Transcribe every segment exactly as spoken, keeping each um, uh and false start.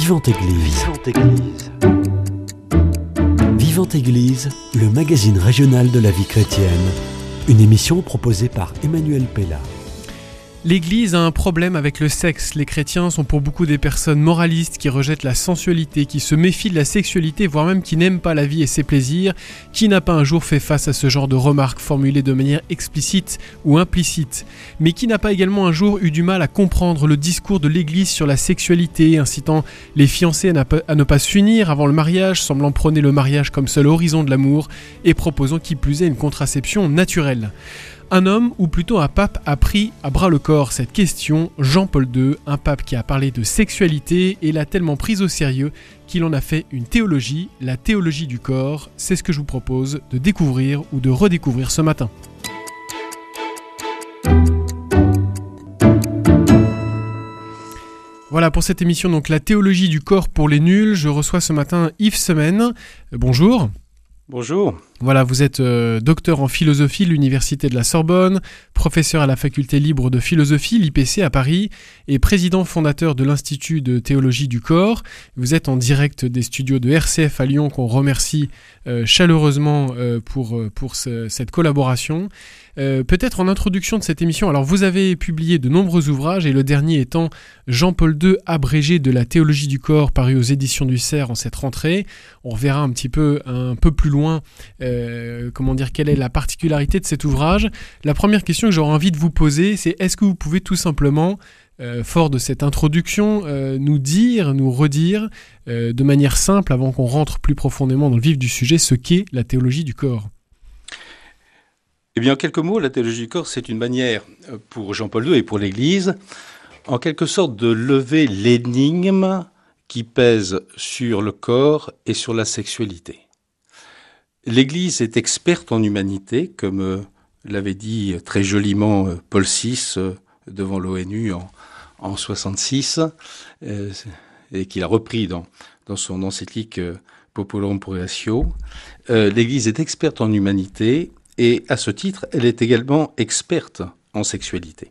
Vivante Église. Vivante Église. Vivante Église, le magazine régional de la vie chrétienne. Une émission proposée par Emmanuel Pella. L'Église a un problème avec le sexe. Les chrétiens sont pour beaucoup des personnes moralistes qui rejettent la sensualité, qui se méfient de la sexualité, voire même qui n'aiment pas la vie et ses plaisirs. Qui n'a pas un jour fait face à ce genre de remarques formulées de manière explicite ou implicite ? Mais qui n'a pas également un jour eu du mal à comprendre le discours de l'Église sur la sexualité, incitant les fiancés à ne pas s'unir avant le mariage, semblant prôner le mariage comme seul horizon de l'amour et proposant qui plus est une contraception naturelle ? Un homme, ou plutôt un pape, a pris à bras le corps cette question, Jean-Paul deux, un pape qui a parlé de sexualité et l'a tellement prise au sérieux qu'il en a fait une théologie, la théologie du corps. C'est ce que je vous propose de découvrir ou de redécouvrir ce matin. Voilà pour cette émission, donc la théologie du corps pour les nuls. Je reçois ce matin Yves Semaine. Euh, bonjour. Bonjour. Voilà, vous êtes euh, docteur en philosophie de l'Université de la Sorbonne, professeur à la Faculté libre de philosophie, l'I P C à Paris, et président fondateur de l'Institut de théologie du corps. Vous êtes en direct des studios de R C F à Lyon, qu'on remercie euh, chaleureusement euh, pour, pour ce, cette collaboration. Euh, peut-être en introduction de cette émission, alors vous avez publié de nombreux ouvrages, et le dernier étant Jean-Paul deux, abrégé de la théologie du corps, paru aux éditions du Cerf en cette rentrée. On reverra un petit peu, un peu plus loin, euh, comment dire, quelle est la particularité de cet ouvrage. La première question que j'aurais envie de vous poser, c'est est-ce que vous pouvez tout simplement, euh, fort de cette introduction, euh, nous dire, nous redire, euh, de manière simple, avant qu'on rentre plus profondément dans le vif du sujet, ce qu'est la théologie du corps ? Eh bien, en quelques mots, la théologie du corps, c'est une manière pour Jean-Paul deux et pour l'Église, en quelque sorte, de lever l'énigme qui pèse sur le corps et sur la sexualité. L'Église est experte en humanité, comme l'avait dit très joliment Paul six devant l'ONU en, en soixante-six, euh, et qu'il a repris dans, dans son encyclique Populorum Progressio. Euh, L'Église est experte en humanité, et à ce titre, elle est également experte en sexualité.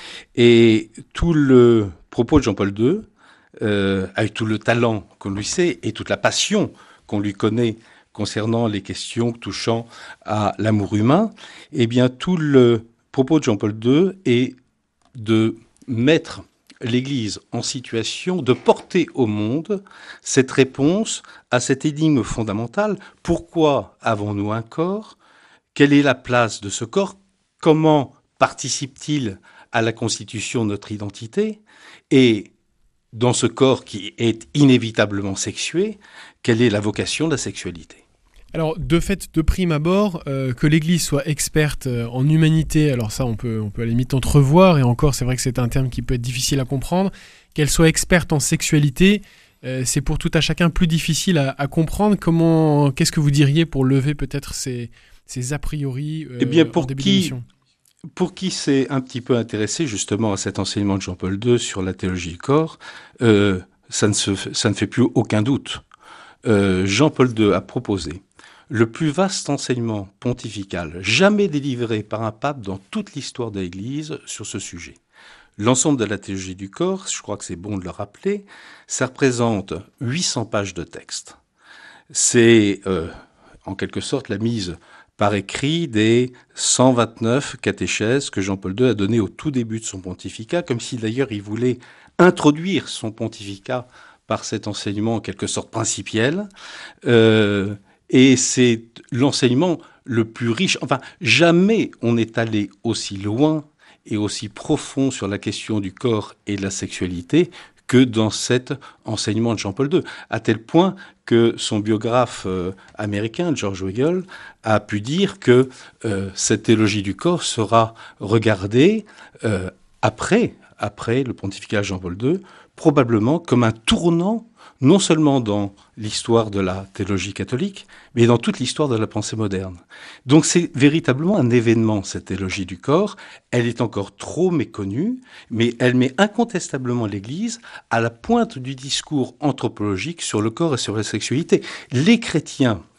Et tout le propos de Jean-Paul deux, euh, avec tout le talent qu'on lui sait et toute la passion qu'on lui connaît concernant les questions touchant à l'amour humain, eh bien tout le propos de Jean-Paul deux est de mettre l'Église en situation de porter au monde cette réponse à cette énigme fondamentale. Pourquoi avons-nous un corps ? Quelle est la place de ce corps ? Comment participe-t-il à la constitution de notre identité ? Et dans ce corps qui est inévitablement sexué, quelle est la vocation de la sexualité ? Alors, de fait, de prime abord, euh, que l'Église soit experte euh, en humanité, alors ça, on peut, on peut à la limite entrevoir, et encore, c'est vrai que c'est un terme qui peut être difficile à comprendre. Qu'elle soit experte en sexualité, euh, c'est pour tout à chacun plus difficile à, à comprendre. Comment, qu'est-ce que vous diriez pour lever peut-être ces, ces a priori euh, eh bien, pour en début qui, d'émission ? Pour qui s'est un petit peu intéressé justement à cet enseignement de Jean-Paul deux sur la théologie du corps, euh, ça, ne se, ça ne fait plus aucun doute. Euh, Jean-Paul deux a proposé le plus vaste enseignement pontifical jamais délivré par un pape dans toute l'histoire de l'Église sur ce sujet. L'ensemble de la théologie du corps, je crois que c'est bon de le rappeler, ça représente huit cents pages de texte. C'est euh, en quelque sorte la mise par écrit des cent vingt-neuf catéchèses que Jean-Paul deux a données au tout début de son pontificat, comme si d'ailleurs il voulait introduire son pontificat par cet enseignement en quelque sorte principiel. Euh, et c'est l'enseignement le plus riche. Enfin, jamais on n'est allé aussi loin et aussi profond sur la question du corps et de la sexualité que dans cet enseignement de Jean-Paul deux, à tel point que son biographe euh, américain, George Weigel, a pu dire que euh, cette théologie du corps sera regardée euh, après, après le pontificat de Jean-Paul deux, probablement comme un tournant, non seulement dans l'histoire de la théologie catholique, mais dans toute l'histoire de la pensée moderne. Donc c'est véritablement un événement, cette théologie du corps. Elle est encore trop méconnue, mais elle met incontestablement l'Église à la pointe du discours anthropologique sur le corps et sur la sexualité. Les chrétiens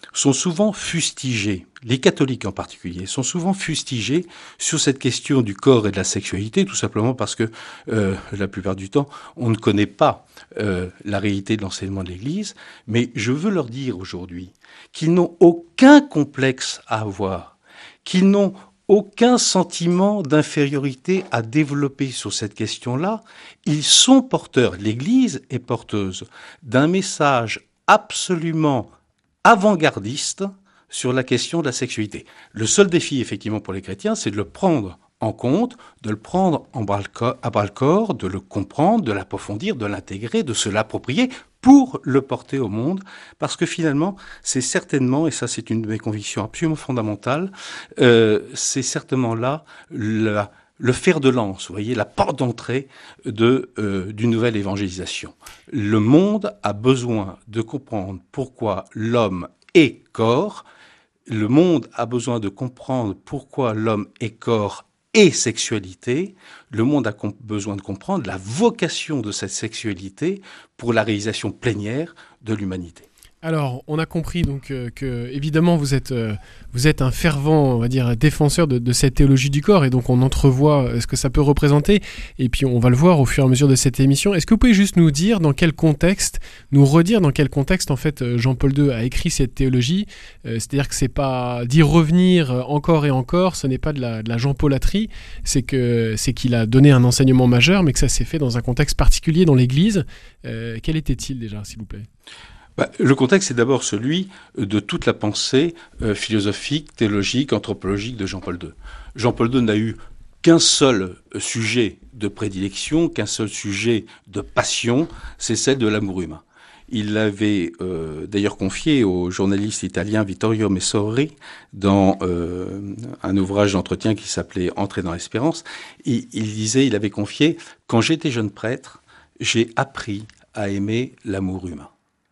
sont souvent fustigés, les catholiques en particulier, sont souvent fustigés sur cette question du corps et de la sexualité, tout simplement parce que euh, la plupart du temps, on ne connaît pas euh, la réalité de l'enseignement de l'Église. Mais je veux leur dire aujourd'hui qu'ils n'ont aucun complexe à avoir, qu'ils n'ont aucun sentiment d'infériorité à développer sur cette question-là. Ils sont porteurs, l'Église est porteuse d'un message absolument avant-gardiste sur la question de la sexualité. Le seul défi, effectivement, pour les chrétiens, c'est de le prendre en compte, de le prendre en bras le corps, à bras-le-corps, de le comprendre, de l'approfondir, de l'intégrer, de se l'approprier pour le porter au monde, parce que finalement, c'est certainement, et ça c'est une de mes convictions absolument fondamentales, euh, c'est certainement là la, le fer de lance, vous voyez, la porte d'entrée de, euh, d'une nouvelle évangélisation. Le monde a besoin de comprendre pourquoi l'homme est corps, le monde a besoin de comprendre pourquoi l'homme est corps et sexualité. Le monde a comp- besoin de comprendre la vocation de cette sexualité pour la réalisation plénière de l'humanité. Alors, on a compris donc euh, que évidemment vous êtes euh, vous êtes un fervent, on va dire, défenseur de, de cette théologie du corps, et donc on entrevoit euh, ce que ça peut représenter, et puis on va le voir au fur et à mesure de cette émission. Est-ce que vous pouvez juste nous dire dans quel contexte, nous redire dans quel contexte en fait euh, Jean-Paul deux a écrit cette théologie, euh, c'est-à-dire que c'est pas d'y revenir encore et encore, ce n'est pas de la, de la Jean-Paulatrie, c'est que c'est qu'il a donné un enseignement majeur, mais que ça s'est fait dans un contexte particulier dans l'Église. Euh, quel était-il déjà, s'il vous plaît ? Bah, le contexte est d'abord celui de toute la pensée euh, philosophique, théologique, anthropologique de Jean-Paul deux. Jean-Paul deux n'a eu qu'un seul sujet de prédilection, qu'un seul sujet de passion, c'est celle de l'amour humain. Il l'avait euh, d'ailleurs confié au journaliste italien Vittorio Messori dans euh, un ouvrage d'entretien qui s'appelait « Entrer dans l'espérance ». Il, il disait, il avait confié « Quand j'étais jeune prêtre, j'ai appris à aimer l'amour humain ».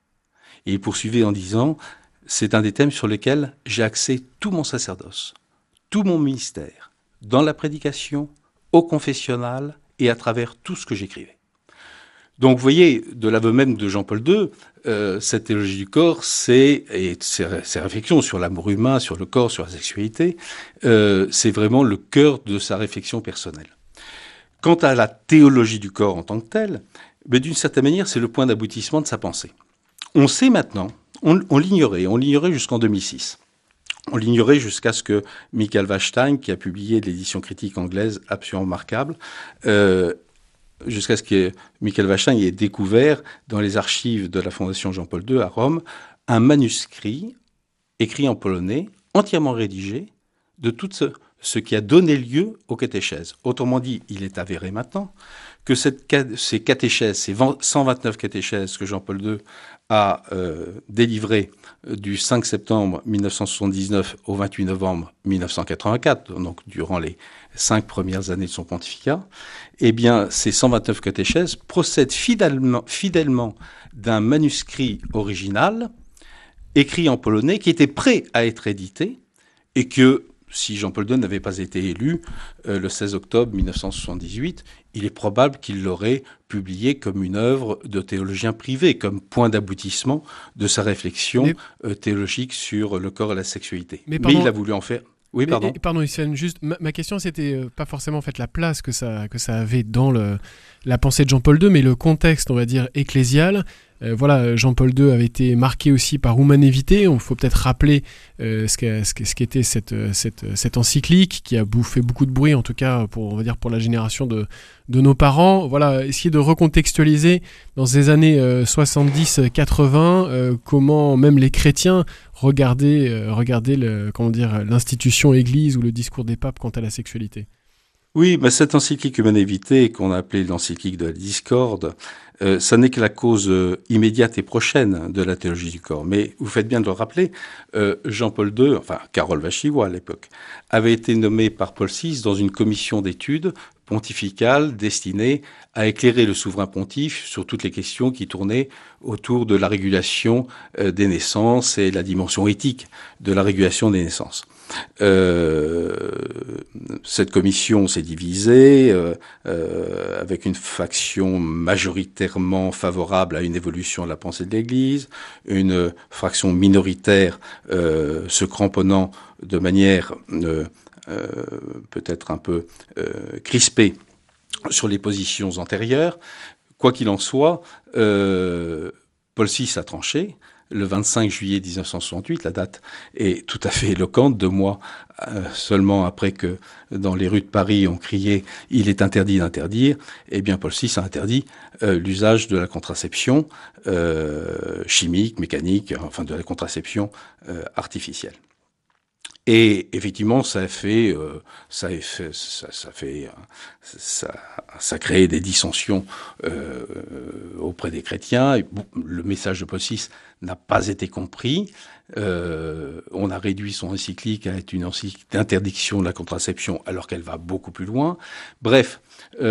Et il poursuivait en disant « C'est un des thèmes sur lesquels j'ai axé tout mon sacerdoce, tout mon ministère, dans la prédication, au confessionnal et à travers tout ce que j'écrivais. » Donc vous voyez, de l'aveu même de Jean-Paul deux, euh, cette théologie du corps, c'est, et ses, ses réflexions sur l'amour humain, sur le corps, sur la sexualité, euh, c'est vraiment le cœur de sa réflexion personnelle. Quant à la théologie du corps en tant que telle, mais d'une certaine manière, c'est le point d'aboutissement de sa pensée. On sait maintenant, on, on l'ignorait, on l'ignorait jusqu'en deux mille six. On l'ignorait jusqu'à ce que Michael Wachstein, qui a publié de l'édition critique anglaise absolument remarquable, euh, jusqu'à ce que Michael Wachstein ait découvert dans les archives de la Fondation Jean-Paul deux à Rome un manuscrit écrit en polonais, entièrement rédigé, de tout ce, ce qui a donné lieu aux catéchèses. Autrement dit, il est avéré maintenant que cette, ces catéchèses, ces cent vingt-neuf catéchèses que Jean-Paul deux a euh, délivrées du cinq septembre mille neuf cent soixante-dix-neuf au vingt-huit novembre mille neuf cent quatre-vingt-quatre, donc durant les cinq premières années de son pontificat, eh bien, ces cent vingt-neuf catéchèses procèdent fidèlement, fidèlement d'un manuscrit original, écrit en polonais, qui était prêt à être édité, et que, si Jean-Paul deux n'avait pas été élu euh, le seize octobre mille neuf cent soixante-dix-huit, il est probable qu'il l'aurait publié comme une œuvre de théologien privé, comme point d'aboutissement de sa réflexion mais, euh, théologique sur le corps et la sexualité. Mais, mais il a voulu en faire... Oui, mais, pardon. Et, pardon, Hussein, juste, ma, ma question, c'était euh, pas forcément en fait la place que ça, que ça avait dans le, la pensée de Jean-Paul deux, mais le contexte, on va dire, ecclésial. Euh, voilà, Jean-Paul deux avait été marqué aussi par Humanum Vitae. Il faut peut-être rappeler euh, ce, qu'est, ce, qu'est, ce qu'était cette, cette, cette encyclique qui a fait beaucoup de bruit, en tout cas pour, on va dire, pour la génération de, de nos parents. Voilà, essayer de recontextualiser dans ces années euh, soixante-dix quatre-vingts euh, comment même les chrétiens regardaient, euh, regardaient le, comment dire, l'institution Église ou le discours des papes quant à la sexualité. Oui, mais cette encyclique Humanum Vitae, qu'on a appelée l'encyclique de la discorde, euh, ça n'est que la cause euh, immédiate et prochaine de la théologie du corps. Mais vous faites bien de le rappeler, euh, Jean-Paul deux, enfin Karol Wojtyła à l'époque, avait été nommé par Paul six dans une commission d'études pontificale destinée à éclairer le souverain pontife sur toutes les questions qui tournaient autour de la régulation euh, des naissances et la dimension éthique de la régulation des naissances. Euh, cette commission s'est divisée euh, euh, avec une faction majoritaire clairement favorable à une évolution de la pensée de l'Église, une fraction minoritaire euh, se cramponnant de manière euh, euh, peut-être un peu euh, crispée sur les positions antérieures. Quoi qu'il en soit, euh, Paul six a tranché. Le vingt-cinq juillet mille neuf cent soixante-huit, la date est tout à fait éloquente, deux mois euh, seulement après que dans les rues de Paris on criait « il est interdit d'interdire », eh bien Paul six a interdit euh, l'usage de la contraception euh, chimique, mécanique, enfin de la contraception euh, artificielle. Et effectivement, ça a fait, euh, ça a fait, ça, ça fait, ça, ça crée des dissensions euh, auprès des chrétiens. Et le message de Paul six n'a pas été compris. Euh, on a réduit son encyclique à être une encyclique d'interdiction de la contraception, alors qu'elle va beaucoup plus loin. Bref,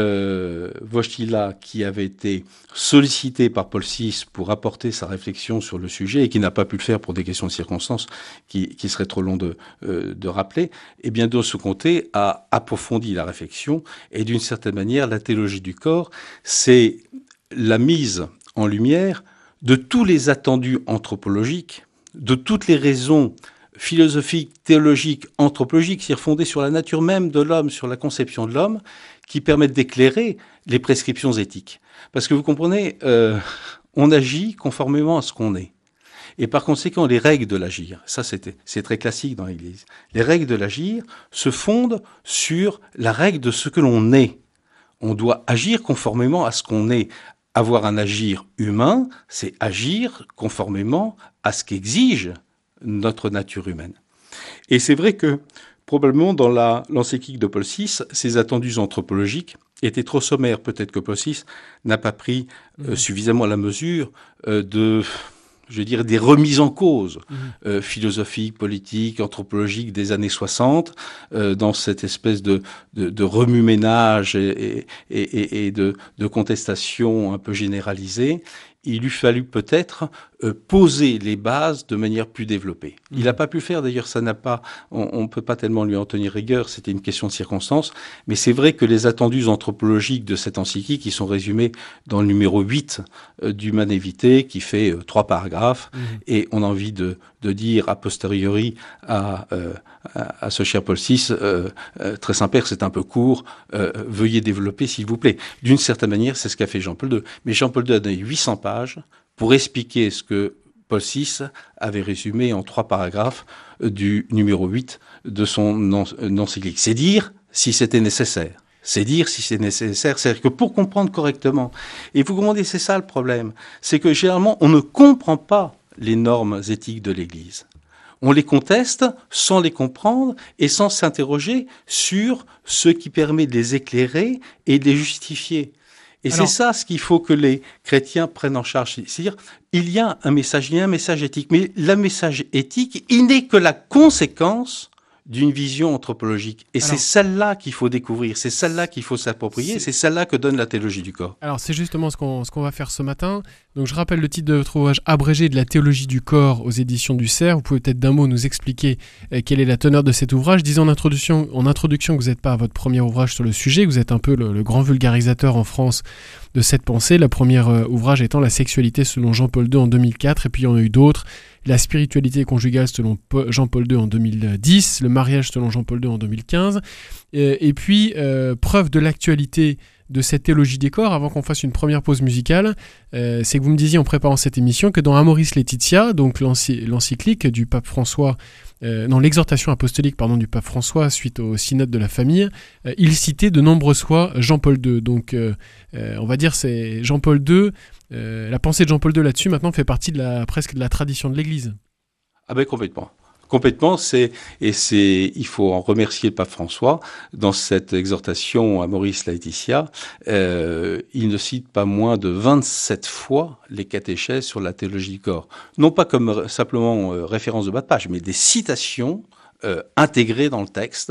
euh, Wojtyla, qui avait été sollicité par Paul six pour apporter sa réflexion sur le sujet et qui n'a pas pu le faire pour des questions de circonstances qui, qui seraient trop longs de, euh, de rappeler, eh bien, de ce côté, a approfondi la réflexion et d'une certaine manière, la théologie du corps, c'est la mise en lumière de tous les attendus anthropologiques, de toutes les raisons philosophiques, théologiques, anthropologiques, c'est-à-dire fondées sur la nature même de l'homme, sur la conception de l'homme, qui permettent d'éclairer les prescriptions éthiques. Parce que vous comprenez, euh, on agit conformément à ce qu'on est. Et par conséquent, les règles de l'agir, ça c'était, c'est très classique dans l'Église, les règles de l'agir se fondent sur la règle de ce que l'on est. On doit agir conformément à ce qu'on est. Avoir un agir humain, c'est agir conformément à ce qu'exige notre nature humaine. Et c'est vrai que, probablement, dans la, l'encyclique de Paul six, ces attendus anthropologiques étaient trop sommaires. Peut-être que Paul six n'a pas pris euh, suffisamment la mesure euh, de... je veux dire, des remises en cause mmh. euh, philosophiques, politiques, anthropologiques des années soixante, euh, dans cette espèce de, de, de remue-ménage et, et, et, et de, de contestation un peu généralisée. Il eût fallu peut-être euh, poser les bases de manière plus développée. Mmh. Il n'a pas pu le faire, d'ailleurs, ça n'a pas, on ne peut pas tellement lui en tenir rigueur, c'était une question de circonstance, mais c'est vrai que les attendus anthropologiques de cette encyclique, qui sont résumés dans le numéro huit euh, d'Humanum Vitae, qui fait euh, trois paragraphes, mmh. et on a envie de, de dire a posteriori à, euh, à, à ce cher Paul six, euh, euh, très Saint-Père, c'est un peu court, euh, veuillez développer s'il vous plaît. D'une certaine manière, c'est ce qu'a fait Jean-Paul deux. Mais Jean-Paul deux a donné huit cents pages pour expliquer ce que Paul six avait résumé en trois paragraphes du numéro huit de son encyclique. C'est dire si c'était nécessaire. C'est dire si c'est nécessaire. C'est-à-dire que pour comprendre correctement, et vous comprenez, c'est ça le problème, c'est que généralement, on ne comprend pas les normes éthiques de l'Église. On les conteste sans les comprendre et sans s'interroger sur ce qui permet de les éclairer et de les justifier. Et Alors, c'est ça ce qu'il faut que les chrétiens prennent en charge. C'est-à-dire, il y a un message, il y a un message éthique, mais le message éthique, il n'est que la conséquence d'une vision anthropologique. Et alors, c'est celle-là qu'il faut découvrir, c'est celle-là qu'il faut s'approprier, c'est, c'est celle-là que donne la théologie du corps. Alors c'est justement ce qu'on, ce qu'on va faire ce matin. Donc je rappelle le titre de votre ouvrage abrégé de la théologie du corps aux éditions du C E R. Vous pouvez peut-être d'un mot nous expliquer euh, quelle est la teneur de cet ouvrage. Disons en introduction, en introduction que vous n'êtes pas à votre premier ouvrage sur le sujet, que vous êtes un peu le, le grand vulgarisateur en France de cette pensée. La première euh, ouvrage étant La sexualité selon Jean-Paul deux en deux mille quatre, et puis il y en a eu d'autres. La spiritualité conjugale selon Jean-Paul deux en deux mille dix, le mariage selon Jean-Paul deux en deux mille quinze, et, et puis euh, preuve de l'actualité de cette théologie des corps, avant qu'on fasse une première pause musicale, euh, c'est que vous me disiez en préparant cette émission que dans Amoris Laetitia, donc l'ency- l'encyclique du pape François, euh, non, l'exhortation apostolique pardon, du pape François suite au synode de la famille, euh, il citait de nombreuses fois Jean-Paul deux. Donc euh, euh, on va dire c'est Jean-Paul deux, euh, la pensée de Jean-Paul deux là-dessus maintenant fait partie de la, presque de la tradition de l'Église. Ah ben complètement. Complètement, c'est, et c'est, il faut en remercier le pape François. Dans cette exhortation à Amoris Laetitia, euh, il ne cite pas moins de vingt-sept fois les catéchèses sur la théologie du corps. Non pas comme simplement euh, référence de bas de page, mais des citations euh, intégrées dans le texte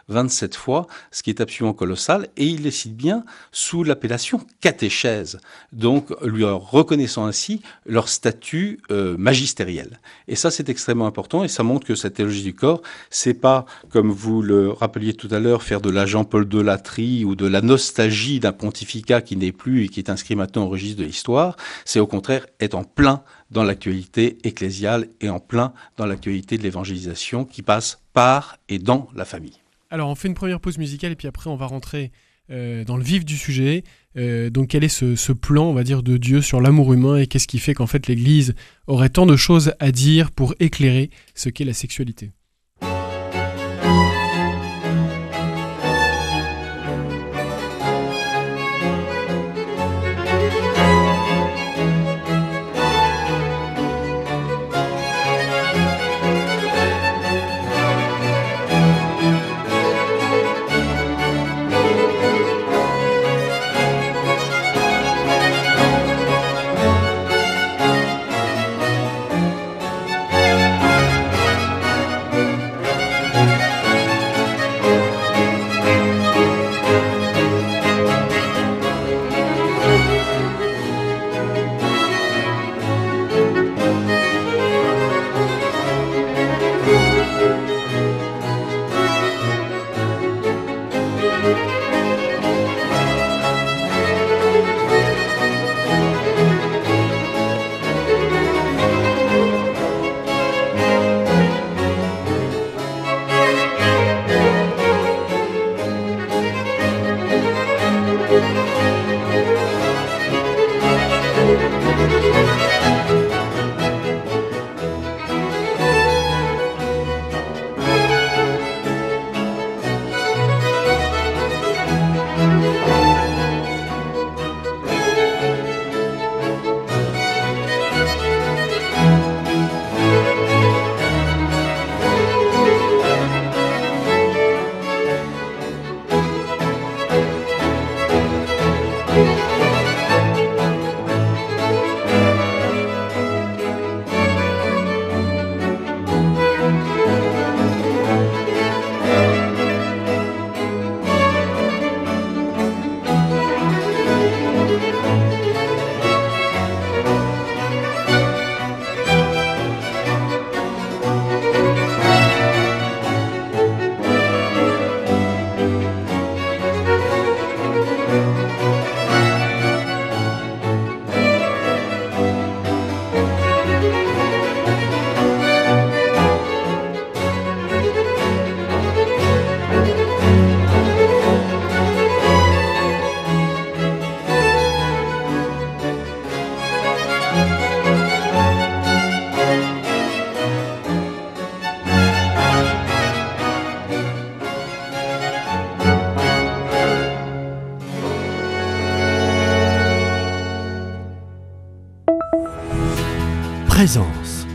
vingt-sept fois, ce qui est absolument colossal, et il les cite bien sous l'appellation catéchèse, donc lui reconnaissant ainsi leur statut euh, magistériel. Et ça, c'est extrêmement important, et ça montre que cette théologie du corps, c'est pas, comme vous le rappeliez tout à l'heure, faire de la Jean-Paul deux latrie ou de la nostalgie d'un pontificat qui n'est plus et qui est inscrit maintenant au registre de l'histoire, c'est au contraire être en plein dans l'actualité ecclésiale et en plein dans l'actualité de l'évangélisation qui passe par et dans la famille. Alors on fait une première pause musicale et puis après on va rentrer euh, dans le vif du sujet. Euh, donc quel est ce, ce plan, on va dire, de Dieu sur l'amour humain et qu'est-ce qui fait qu'en fait l'Église aurait tant de choses à dire pour éclairer ce qu'est la sexualité ? Présence.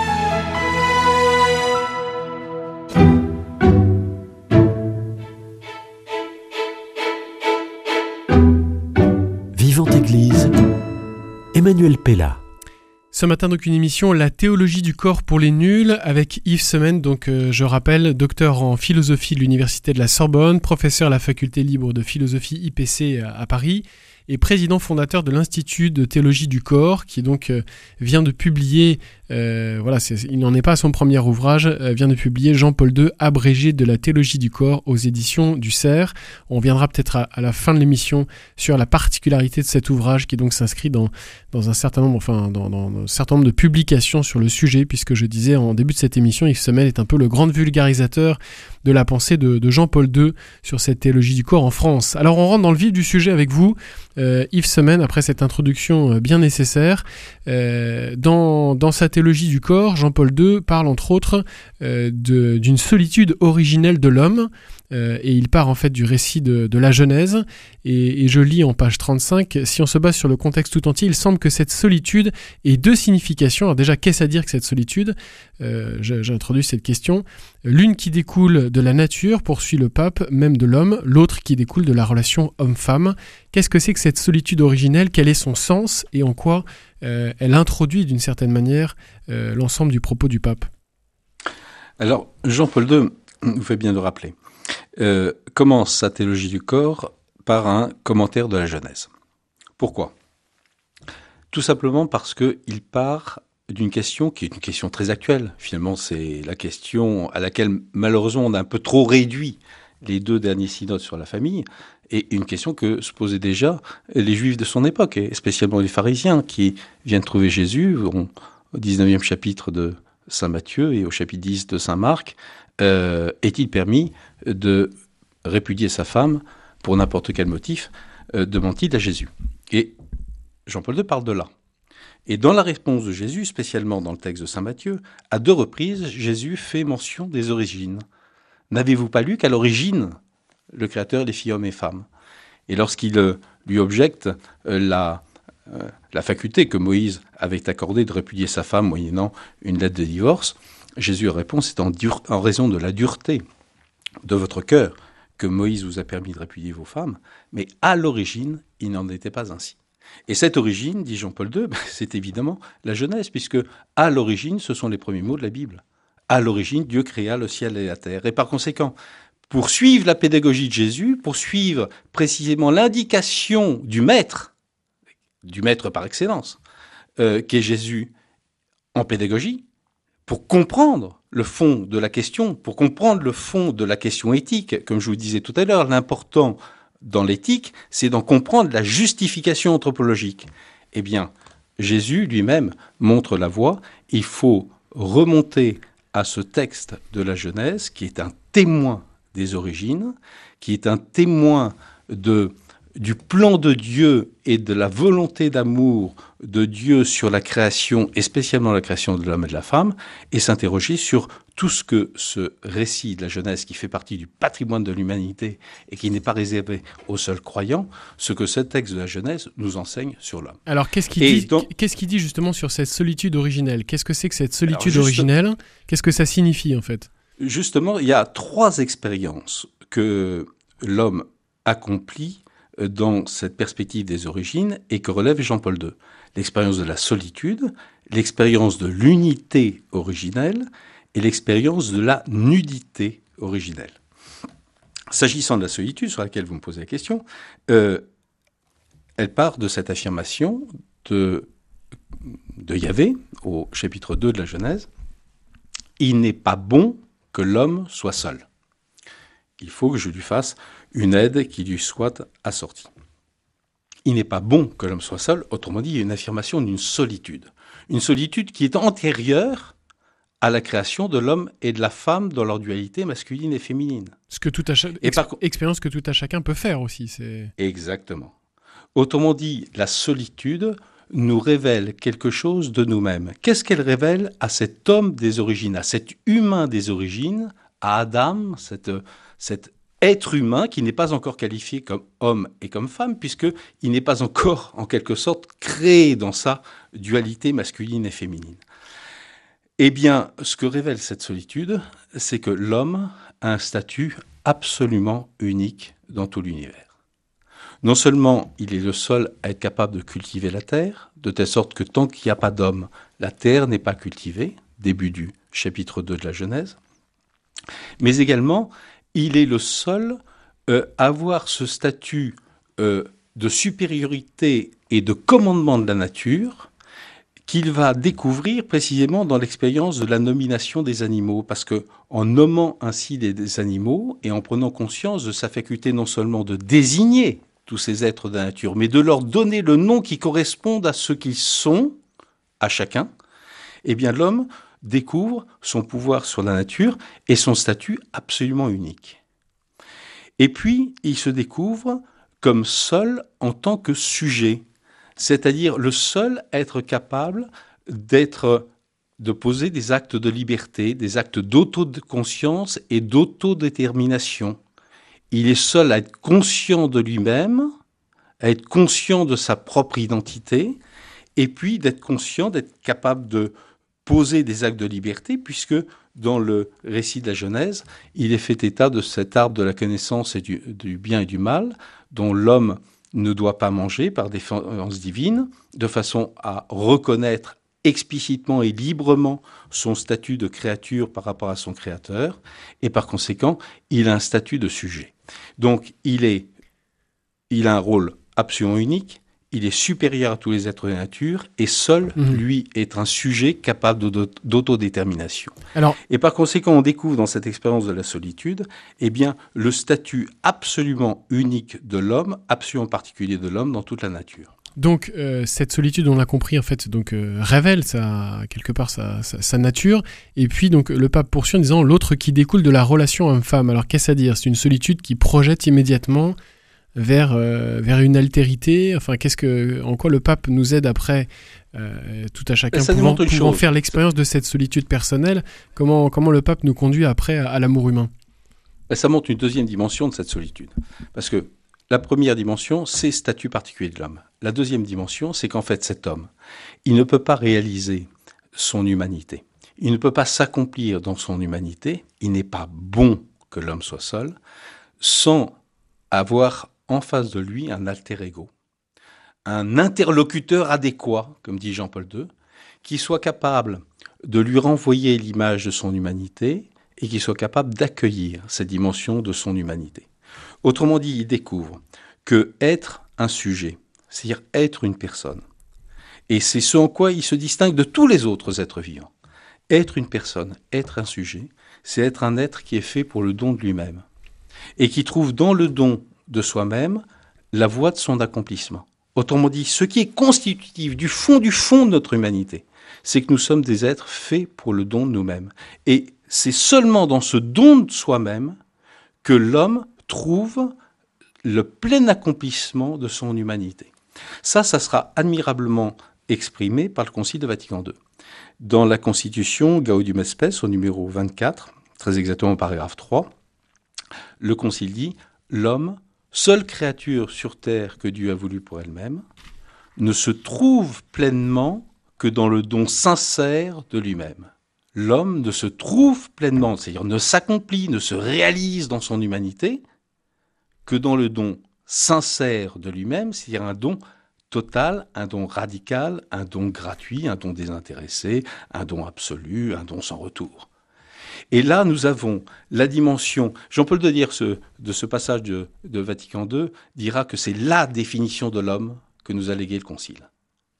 Vivante Église, Emmanuel Pella. Ce matin, donc, une émission La théologie du corps pour les nuls avec Yves Semaine, donc euh, je rappelle, docteur en philosophie de l'Université de la Sorbonne, professeur à la faculté libre de philosophie I P C à, à Paris et président fondateur de l'Institut de théologie du corps qui donc euh, vient de publier, euh, voilà, c'est, il n'en est pas à son premier ouvrage, euh, vient de publier Jean-Paul deux, abrégé de la théologie du corps aux éditions du Cerf. On viendra peut-être à, à la fin de l'émission sur la particularité de cet ouvrage qui donc s'inscrit dans, dans un certain nombre, enfin, dans, dans, dans un certain nombre de publications sur le sujet, puisque je disais en début de cette émission, Yves Semaine est un peu le grand vulgarisateur de la pensée de, de Jean-Paul deux sur cette théologie du corps en France. Alors on rentre dans le vif du sujet avec vous, euh, Yves Semaine, après cette introduction euh, bien nécessaire. Euh, dans, dans sa théologie du corps, Jean-Paul deux parle entre autres euh, de, d'une solitude originelle de l'homme, euh, et il part en fait du récit de, de la Genèse, et, et je lis en page trente-cinq, si on se base sur le contexte tout entier, il semble que cette solitude ait deux significations. Alors déjà, qu'est-ce à dire que cette solitude ? euh, J'ai introduit cette question. L'une qui découle de la nature, poursuit le pape, même de l'homme, l'autre qui découle de la relation homme-femme. Qu'est-ce que c'est que cette solitude originelle ? Quel est son sens et en quoi euh, elle introduit d'une certaine manière euh, l'ensemble du propos du pape ? Alors, Jean-Paul deux vous fait bien le rappeler. euh, commence sa théologie du corps par un commentaire de la Genèse. Pourquoi ? Tout simplement parce qu'il part d'une question qui est une question très actuelle. Finalement, c'est la question à laquelle, malheureusement, on a un peu trop réduit les deux derniers synodes sur la famille, et une question que se posaient déjà les Juifs de son époque, et spécialement les pharisiens, qui viennent trouver Jésus au dix-neuvième chapitre de Saint Matthieu et au chapitre dix de Saint Marc. Euh, est-il permis de répudier sa femme pour n'importe quel motif, euh, demande-t-il à Jésus. Et Jean-Paul deux parle de là. Et dans la réponse de Jésus, spécialement dans le texte de Saint Matthieu, à deux reprises, Jésus fait mention des origines. N'avez-vous pas lu qu'à l'origine, le Créateur les fit hommes et femmes ? Et lorsqu'il euh, lui objecte euh, la, euh, la faculté que Moïse avait accordée de répudier sa femme moyennant une lettre de divorce, Jésus répond, c'est en, dur, en raison de la dureté de votre cœur que Moïse vous a permis de répudier vos femmes, mais à l'origine, il n'en était pas ainsi. Et cette origine, dit Jean-Paul deux, c'est évidemment la Genèse, puisque à l'origine, ce sont les premiers mots de la Bible. À l'origine, Dieu créa le ciel et la terre. Et par conséquent, pour suivre la pédagogie de Jésus, pour suivre précisément l'indication du maître, du maître par excellence, euh, qu'est Jésus en pédagogie, pour comprendre le fond de la question, pour comprendre le fond de la question éthique, comme je vous disais tout à l'heure, l'important dans l'éthique, c'est d'en comprendre la justification anthropologique. Eh bien, Jésus lui-même montre la voie. Il faut remonter à ce texte de la Genèse, qui est un témoin des origines, qui est un témoin de, du plan de Dieu et de la volonté d'amour de Dieu sur la création, et spécialement la création de l'homme et de la femme, et s'interroger sur tout ce que ce récit de la Genèse, qui fait partie du patrimoine de l'humanité et qui n'est pas réservé aux seuls croyants, ce que ce texte de la Genèse nous enseigne sur l'homme. Alors, qu'est-ce qu'il dit, donc, qu'est-ce qu'il dit justement sur cette solitude originelle ? Qu'est-ce que c'est que cette solitude juste, originelle ? Qu'est-ce que ça signifie, en fait ? Justement, il y a trois expériences que l'homme accomplit dans cette perspective des origines et que relève Jean-Paul deux. L'expérience de la solitude, l'expérience de l'unité originelle et l'expérience de la nudité originelle. S'agissant de la solitude, sur laquelle vous me posez la question, euh, elle part de cette affirmation de, de Yahvé, au chapitre deux de la Genèse. « Il n'est pas bon que l'homme soit seul. Il faut que je lui fasse une aide qui lui soit assortie. » Il n'est pas bon que l'homme soit seul, autrement dit, il y a une affirmation d'une solitude. Une solitude qui est antérieure à la création de l'homme et de la femme dans leur dualité masculine et féminine. Ce que tout à cha- ex- par... Expérience que tout à chacun peut faire aussi. C'est... Exactement. Autrement dit, la solitude nous révèle quelque chose de nous-mêmes. Qu'est-ce qu'elle révèle à cet homme des origines, à cet humain des origines, à Adam, cette, cet être humain qui n'est pas encore qualifié comme homme et comme femme, puisqu'il n'est pas encore, en quelque sorte, créé dans sa dualité masculine et féminine. Eh bien, ce que révèle cette solitude, c'est que l'homme a un statut absolument unique dans tout l'univers. Non seulement il est le seul à être capable de cultiver la terre, de telle sorte que tant qu'il n'y a pas d'homme, la terre n'est pas cultivée, début du chapitre deux de la Genèse, mais également il est le seul euh, à avoir ce statut euh, de supériorité et de commandement de la nature qu'il va découvrir précisément dans l'expérience de la nomination des animaux, parce que en nommant ainsi des, des animaux et en prenant conscience de sa faculté non seulement de désigner tous ces êtres de la nature, mais de leur donner le nom qui corresponde à ce qu'ils sont, à chacun, eh bien l'homme découvre son pouvoir sur la nature et son statut absolument unique. Et puis, il se découvre comme seul en tant que sujet, c'est-à-dire le seul à être capable d'être, de poser des actes de liberté, des actes d'autoconscience et d'autodétermination. Il est seul à être conscient de lui-même, à être conscient de sa propre identité, et puis d'être conscient, d'être capable de poser des actes de liberté, puisque dans le récit de la Genèse, il est fait état de cet arbre de la connaissance et du, du bien et du mal, dont l'homme ne doit pas manger par défense divine, de façon à reconnaître explicitement et librement son statut de créature par rapport à son créateur, et par conséquent, il a un statut de sujet. Donc, il est, il a un rôle absolument unique, il est supérieur à tous les êtres de la nature, et seul, mmh. lui, est un sujet capable d'autodétermination. Alors, et par conséquent, on découvre dans cette expérience de la solitude, eh bien, le statut absolument unique de l'homme, absolument particulier de l'homme dans toute la nature. Donc, euh, cette solitude, on l'a compris, en fait, donc, euh, révèle sa, quelque part sa, sa, sa nature. Et puis, donc, le pape poursuit en disant « l'autre qui découle de la relation homme-femme ». Alors, qu'est-ce à dire ? C'est une solitude qui projette immédiatement vers, euh, vers une altérité. Enfin, qu'est-ce que, en quoi le pape nous aide après, euh, tout à chacun, pouvant, pouvant faire l'expérience de cette solitude personnelle. Comment, comment le pape nous conduit après à, à l'amour humain ? Ça montre une deuxième dimension de cette solitude. Parce que la première dimension, c'est le statut particulier de l'homme. La deuxième dimension, c'est qu'en fait, cet homme, il ne peut pas réaliser son humanité. Il ne peut pas s'accomplir dans son humanité. Il n'est pas bon que l'homme soit seul, sans avoir en face de lui un alter ego, un interlocuteur adéquat, comme dit Jean-Paul deux, qui soit capable de lui renvoyer l'image de son humanité et qui soit capable d'accueillir cette dimension de son humanité. Autrement dit, il découvre que être un sujet, c'est-à-dire être une personne, et c'est ce en quoi il se distingue de tous les autres êtres vivants. Être une personne, être un sujet, c'est être un être qui est fait pour le don de lui-même, et qui trouve dans le don de soi-même la voie de son accomplissement. Autrement dit, ce qui est constitutif du fond du fond de notre humanité, c'est que nous sommes des êtres faits pour le don de nous-mêmes. Et c'est seulement dans ce don de soi-même que l'homme trouve le plein accomplissement de son humanité. Ça, ça sera admirablement exprimé par le Concile de Vatican deux. Dans la Constitution Gaudium et Spes, au numéro vingt-quatre, très exactement au paragraphe trois, le Concile dit « L'homme, seule créature sur terre que Dieu a voulu pour elle-même, ne se trouve pleinement que dans le don sincère de lui-même. » L'homme ne se trouve pleinement, c'est-à-dire ne s'accomplit, ne se réalise dans son humanité que dans le don sincère de lui-même, c'est-à-dire un don total, un don radical, un don gratuit, un don désintéressé, un don absolu, un don sans retour. Et là, nous avons la dimension, Jean-Paul II dire ce, de ce passage de, de Vatican deux dira que c'est la définition de l'homme que nous a légué le Concile.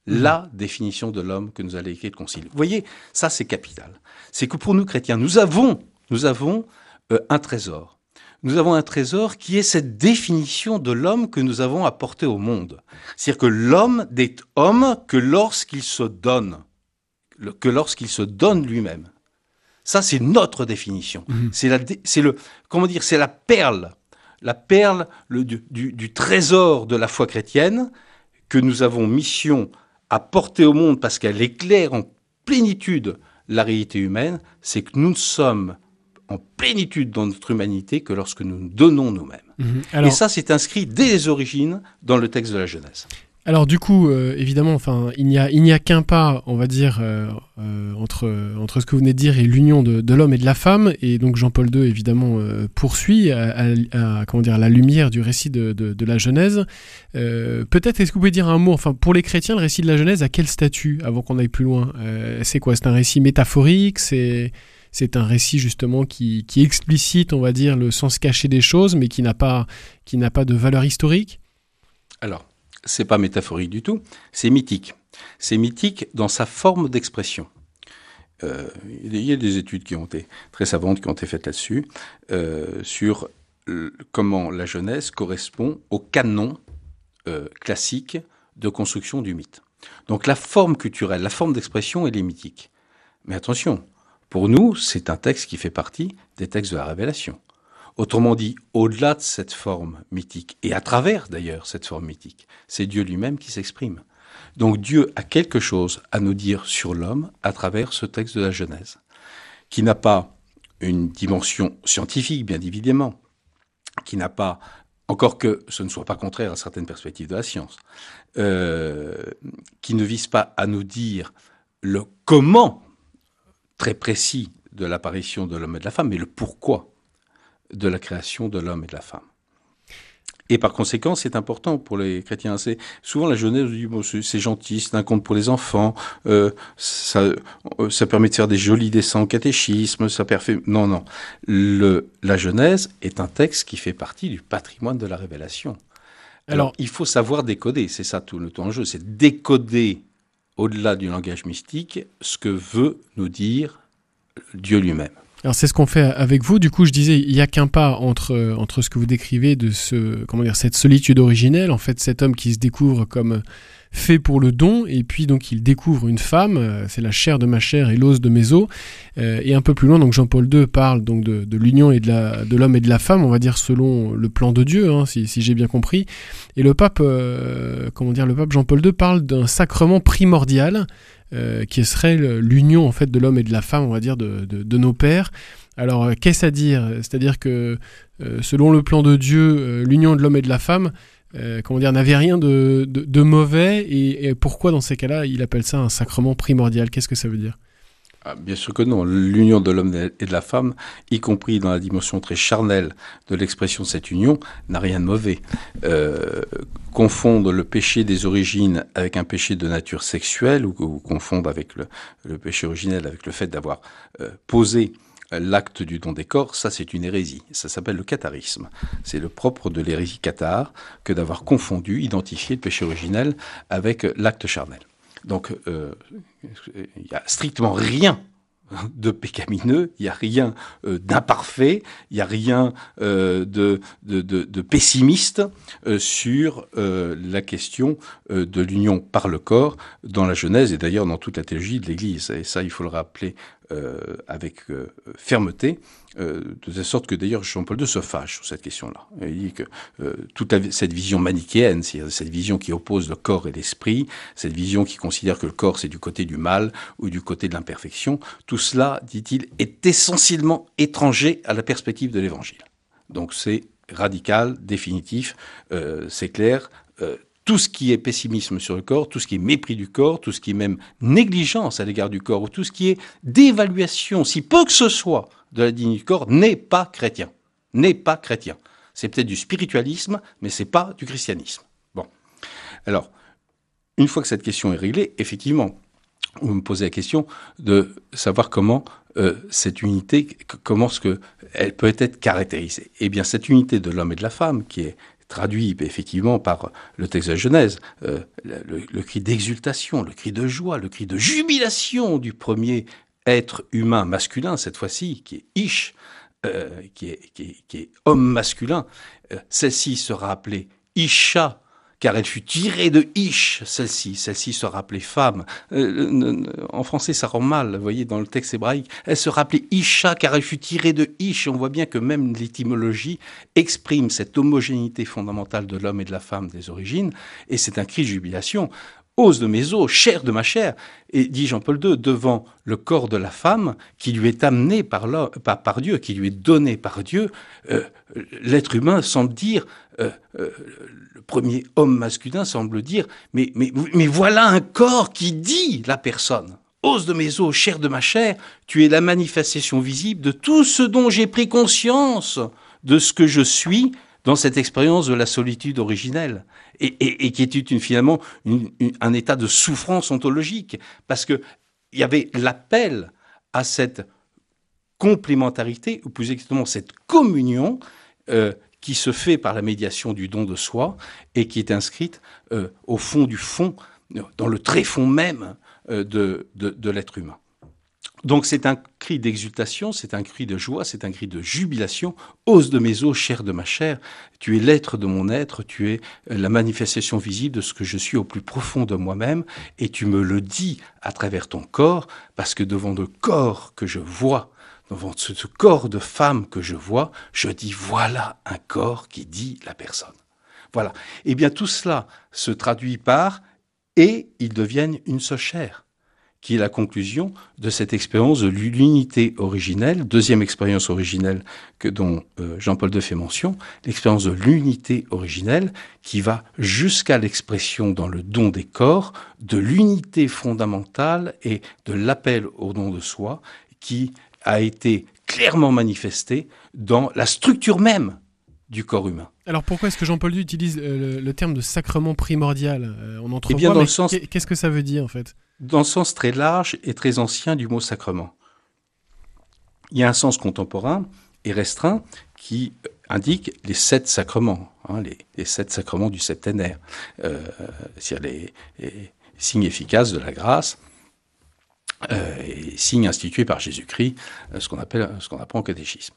La définition de l'homme que nous a légué le Concile. Vous voyez, ça c'est capital. C'est que pour nous chrétiens, nous avons, nous avons euh, un trésor. Nous avons un trésor qui est cette définition de l'homme que nous avons apporté au monde. C'est-à-dire que l'homme n'est homme que lorsqu'il se donne, que lorsqu'il se donne lui-même. Ça, c'est notre définition. Mmh. C'est la, c'est le, comment dire, c'est la perle, la perle le, du, du, du trésor de la foi chrétienne que nous avons mission à porter au monde parce qu'elle éclaire en plénitude la réalité humaine. C'est que nous ne sommes en plénitude dans notre humanité que lorsque nous nous donnons nous-mêmes. Mmh. Alors, et ça, c'est inscrit dès les origines dans le texte de la Genèse. Alors du coup, euh, évidemment, enfin, il n'y a, il n'y a qu'un pas, on va dire, euh, euh, entre, entre ce que vous venez de dire et l'union de, de l'homme et de la femme. Et donc Jean-Paul deux, évidemment, euh, poursuit à, à, à, comment dire, à la lumière du récit de, de, de la Genèse. Euh, peut-être, est-ce que vous pouvez dire un mot, enfin, pour les chrétiens, le récit de la Genèse, à quel statut, avant qu'on aille plus loin euh, C'est quoi ? C'est un récit métaphorique ? C'est... C'est un récit justement qui, qui explicite, on va dire, le sens caché des choses, mais qui n'a pas, qui n'a pas de valeur historique ? Alors, c'est pas métaphorique du tout, c'est mythique. C'est mythique dans sa forme d'expression. Euh, il y a des études qui ont été très savantes, qui ont été faites là-dessus, euh, sur le, comment la Genèse correspond au canon euh, classique de construction du mythe. Donc la forme culturelle, la forme d'expression, elle est mythique. Mais attention, pour nous, c'est un texte qui fait partie des textes de la Révélation. Autrement dit, au-delà de cette forme mythique, et à travers d'ailleurs cette forme mythique, c'est Dieu lui-même qui s'exprime. Donc Dieu a quelque chose à nous dire sur l'homme à travers ce texte de la Genèse, qui n'a pas une dimension scientifique, bien évidemment, qui n'a pas, encore que ce ne soit pas contraire à certaines perspectives de la science, euh, qui ne vise pas à nous dire le comment très précis de l'apparition de l'homme et de la femme, mais le pourquoi de la création de l'homme et de la femme. Et par conséquent, c'est important pour les chrétiens. C'est souvent la jeunesse dit bon, c'est, c'est gentil, c'est un conte pour les enfants. Euh, ça, euh, ça permet de faire des jolis dessins au catéchisme. Ça permet... Non, non. Le, la Genèse est un texte qui fait partie du patrimoine de la révélation. Alors, Alors il faut savoir décoder. C'est ça tout le tout enjeu. C'est décoder au-delà du langage mystique ce que veut nous dire Dieu lui-même. Alors c'est ce qu'on fait avec vous. Du coup, je disais, il n'y a qu'un pas entre, entre ce que vous décrivez de ce, comment dire, cette solitude originelle, en fait, cet homme qui se découvre comme fait pour le don, et puis donc il découvre une femme, c'est la chair de ma chair et l'os de mes os. Euh, et un peu plus loin, donc Jean-Paul deux parle donc de, de l'union et de, la, de l'homme et de la femme, on va dire selon le plan de Dieu, hein, si, si j'ai bien compris. Et le pape, euh, comment dire, le pape Jean-Paul deux parle d'un sacrement primordial. Euh, qui serait l'union en fait de l'homme et de la femme, on va dire, de, de, de nos pères. Alors, euh, qu'est-ce à dire ? C'est-à-dire que, euh, selon le plan de Dieu, euh, l'union de l'homme et de la femme, euh, comment dire, n'avait rien de, de, de mauvais, et, et pourquoi dans ces cas-là, il appelle ça un sacrement primordial ? Qu'est-ce que ça veut dire ? Ah, bien sûr que non. L'union de l'homme et de la femme, y compris dans la dimension très charnelle de l'expression de cette union, n'a rien de mauvais. Euh, confondre le péché des origines avec un péché de nature sexuelle, ou, ou confondre avec le, le péché originel avec le fait d'avoir euh, posé l'acte du don des corps, ça c'est une hérésie. Ça s'appelle le catharisme. C'est le propre de l'hérésie cathare que d'avoir confondu, identifié le péché originel avec l'acte charnel. Donc, euh, il n'y a strictement rien de pécamineux, il n'y a rien euh, d'imparfait, il n'y a rien euh, de, de, de, de pessimiste euh, sur euh, la question euh, de l'union par le corps dans la Genèse et d'ailleurs dans toute la théologie de l'Église. Et ça, il faut le rappeler euh, avec euh, fermeté, euh, de telle sorte que d'ailleurs Jean-Paul deux se fâche sur cette question-là. Il dit que euh, toute la, cette vision manichéenne, c'est-à-dire cette vision qui oppose le corps et l'esprit, cette vision qui considère que le corps c'est du côté du mal ou du côté de l'imperfection, tout cela, dit-il, est essentiellement étranger à la perspective de l'Évangile. Donc c'est radical, définitif, euh, c'est clair. Euh, tout ce qui est pessimisme sur le corps, tout ce qui est mépris du corps, tout ce qui est même négligence à l'égard du corps, ou tout ce qui est dévaluation, si peu que ce soit, de la dignité du corps, n'est pas chrétien. N'est pas chrétien. C'est peut-être du spiritualisme, mais c'est pas du christianisme. Bon. Alors, une fois que cette question est réglée, effectivement, vous me posez la question de savoir comment euh, cette unité, comment est-ce que elle peut être caractérisée. Eh bien, cette unité de l'homme et de la femme, qui est traduit effectivement par le texte de la Genèse, euh, le, le, le cri d'exultation, le cri de joie, le cri de jubilation du premier être humain masculin, cette fois-ci, qui est Ish, euh, qui, est, qui, est, qui est homme masculin. Euh, celle-ci sera appelée Isha, car elle fut tirée de Ish, celle-ci. Celle-ci sera appelée femme. Euh, en français, ça rend mal, vous voyez, dans le texte hébraïque. Elle sera appelée Isha, car elle fut tirée de Ish. On voit bien que même l'étymologie exprime cette homogénéité fondamentale de l'homme et de la femme des origines, et c'est un cri de jubilation. Os de mes os, chair de ma chair, et dit Jean-Paul deux, devant le corps de la femme qui lui est amené par, par, par Dieu, qui lui est donné par Dieu, euh, l'être humain semble dire, euh, euh, le premier homme masculin semble dire, mais, mais, mais voilà un corps qui dit la personne. Os de mes os, chair de ma chair, tu es la manifestation visible de tout ce dont j'ai pris conscience, de ce que je suis dans cette expérience de la solitude originelle, et, et, et qui est une, finalement une, une, un état de souffrance ontologique, parce qu'il y avait l'appel à cette complémentarité, ou plus exactement cette communion, euh, qui se fait par la médiation du don de soi, et qui est inscrite euh, au fond du fond, dans le tréfond même euh, de, de, de l'être humain. Donc c'est un cri d'exultation, c'est un cri de joie, c'est un cri de jubilation. Os de mes os, chair de ma chair, tu es l'être de mon être, tu es la manifestation visible de ce que je suis au plus profond de moi-même, et tu me le dis à travers ton corps, parce que devant le corps que je vois, devant ce, ce corps de femme que je vois, je dis voilà un corps qui dit la personne. Voilà. Eh bien tout cela se traduit par « et ils deviennent une seule chair », qui est la conclusion de cette expérience de l'unité originelle, deuxième expérience originelle que dont euh, Jean-Paul deux fait mention, l'expérience de l'unité originelle qui va jusqu'à l'expression dans le don des corps de l'unité fondamentale et de l'appel au don de soi qui a été clairement manifestée dans la structure même du corps humain. Alors pourquoi est-ce que Jean-Paul deux utilise le, le terme de sacrement primordial euh, On entrevoit, eh bien, dans mais le sens, qu'est-ce que ça veut dire en fait? Dans le sens très large et très ancien du mot sacrement. Il y a un sens contemporain et restreint qui indique les sept sacrements, hein, les, les sept sacrements du septénaire, euh, c'est-à-dire les, les signes efficaces de la grâce, euh, et signes institués par Jésus-Christ, euh, ce qu'on appelle, ce qu'on apprend au catéchisme.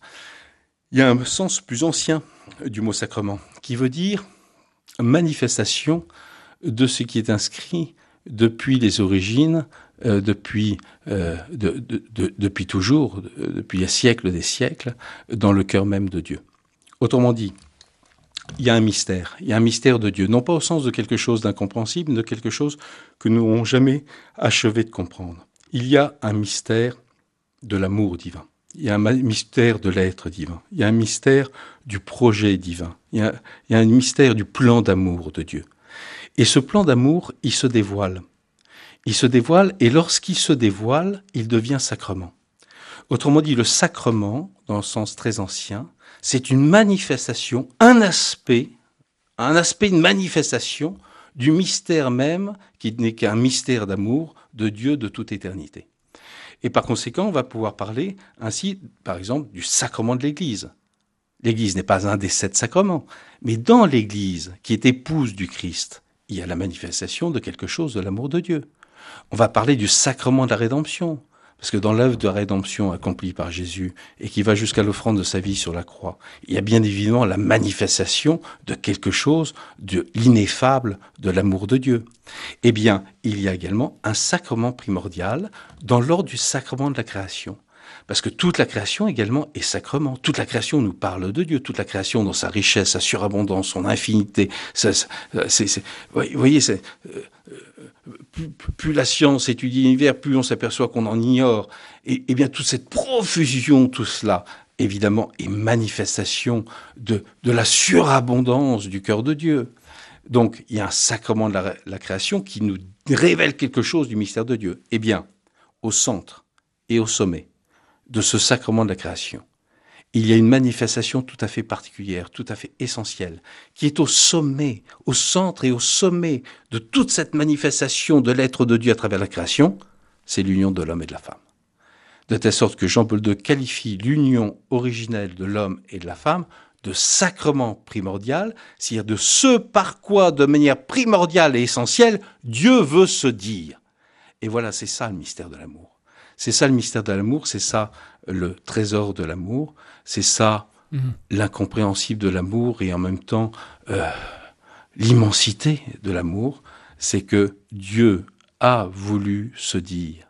Il y a un sens plus ancien du mot sacrement, qui veut dire manifestation de ce qui est inscrit depuis les origines, euh, depuis, euh, de, de, de, depuis toujours, de, depuis les siècles des siècles, dans le cœur même de Dieu. Autrement dit, il y a un mystère, il y a un mystère de Dieu, non pas au sens de quelque chose d'incompréhensible, mais de quelque chose que nous n'avons jamais achevé de comprendre. Il y a un mystère de l'amour divin. Il y a un mystère de l'être divin. Il y a un mystère du projet divin. Il y a, il y a un mystère du plan d'amour de Dieu. Et ce plan d'amour, il se dévoile. Il se dévoile, et lorsqu'il se dévoile, il devient sacrement. Autrement dit, le sacrement, dans le sens très ancien, c'est une manifestation, un aspect, un aspect, une manifestation du mystère même, qui n'est qu'un mystère d'amour de Dieu de toute éternité. Et par conséquent, on va pouvoir parler ainsi, par exemple, du sacrement de l'Église. L'Église n'est pas un des sept sacrements, mais dans l'Église, qui est épouse du Christ, il y a la manifestation de quelque chose de l'amour de Dieu. On va parler du sacrement de la rédemption, parce que dans l'œuvre de rédemption accomplie par Jésus et qui va jusqu'à l'offrande de sa vie sur la croix, il y a bien évidemment la manifestation de quelque chose de l'ineffable de l'amour de Dieu. Eh bien, il y a également un sacrement primordial dans l'ordre du sacrement de la création. Parce que toute la création également est sacrement. Toute la création nous parle de Dieu. Toute la création dans sa richesse, sa surabondance, son infinité. Ça, c'est, c'est, vous voyez, c'est, euh, plus, plus la science étudie l'univers, plus on s'aperçoit qu'on en ignore. Et, et bien toute cette profusion, tout cela, évidemment, est manifestation de, de la surabondance du cœur de Dieu. Donc, il y a un sacrement de la, la création qui nous révèle quelque chose du mystère de Dieu. Eh bien, au centre et au sommet de ce sacrement de la création, il y a une manifestation tout à fait particulière, tout à fait essentielle, qui est au sommet, au centre et au sommet de toute cette manifestation de l'être de Dieu à travers la création, c'est l'union de l'homme et de la femme. De telle sorte que Jean-Paul deux qualifie l'union originelle de l'homme et de la femme de sacrement primordial, c'est-à-dire de ce par quoi, de manière primordiale et essentielle, Dieu veut se dire. Et voilà, c'est ça le mystère de l'amour. C'est ça le mystère de l'amour, c'est ça le trésor de l'amour, c'est ça mmh. l'incompréhensible de l'amour et en même temps euh, l'immensité de l'amour, c'est que Dieu a voulu se dire,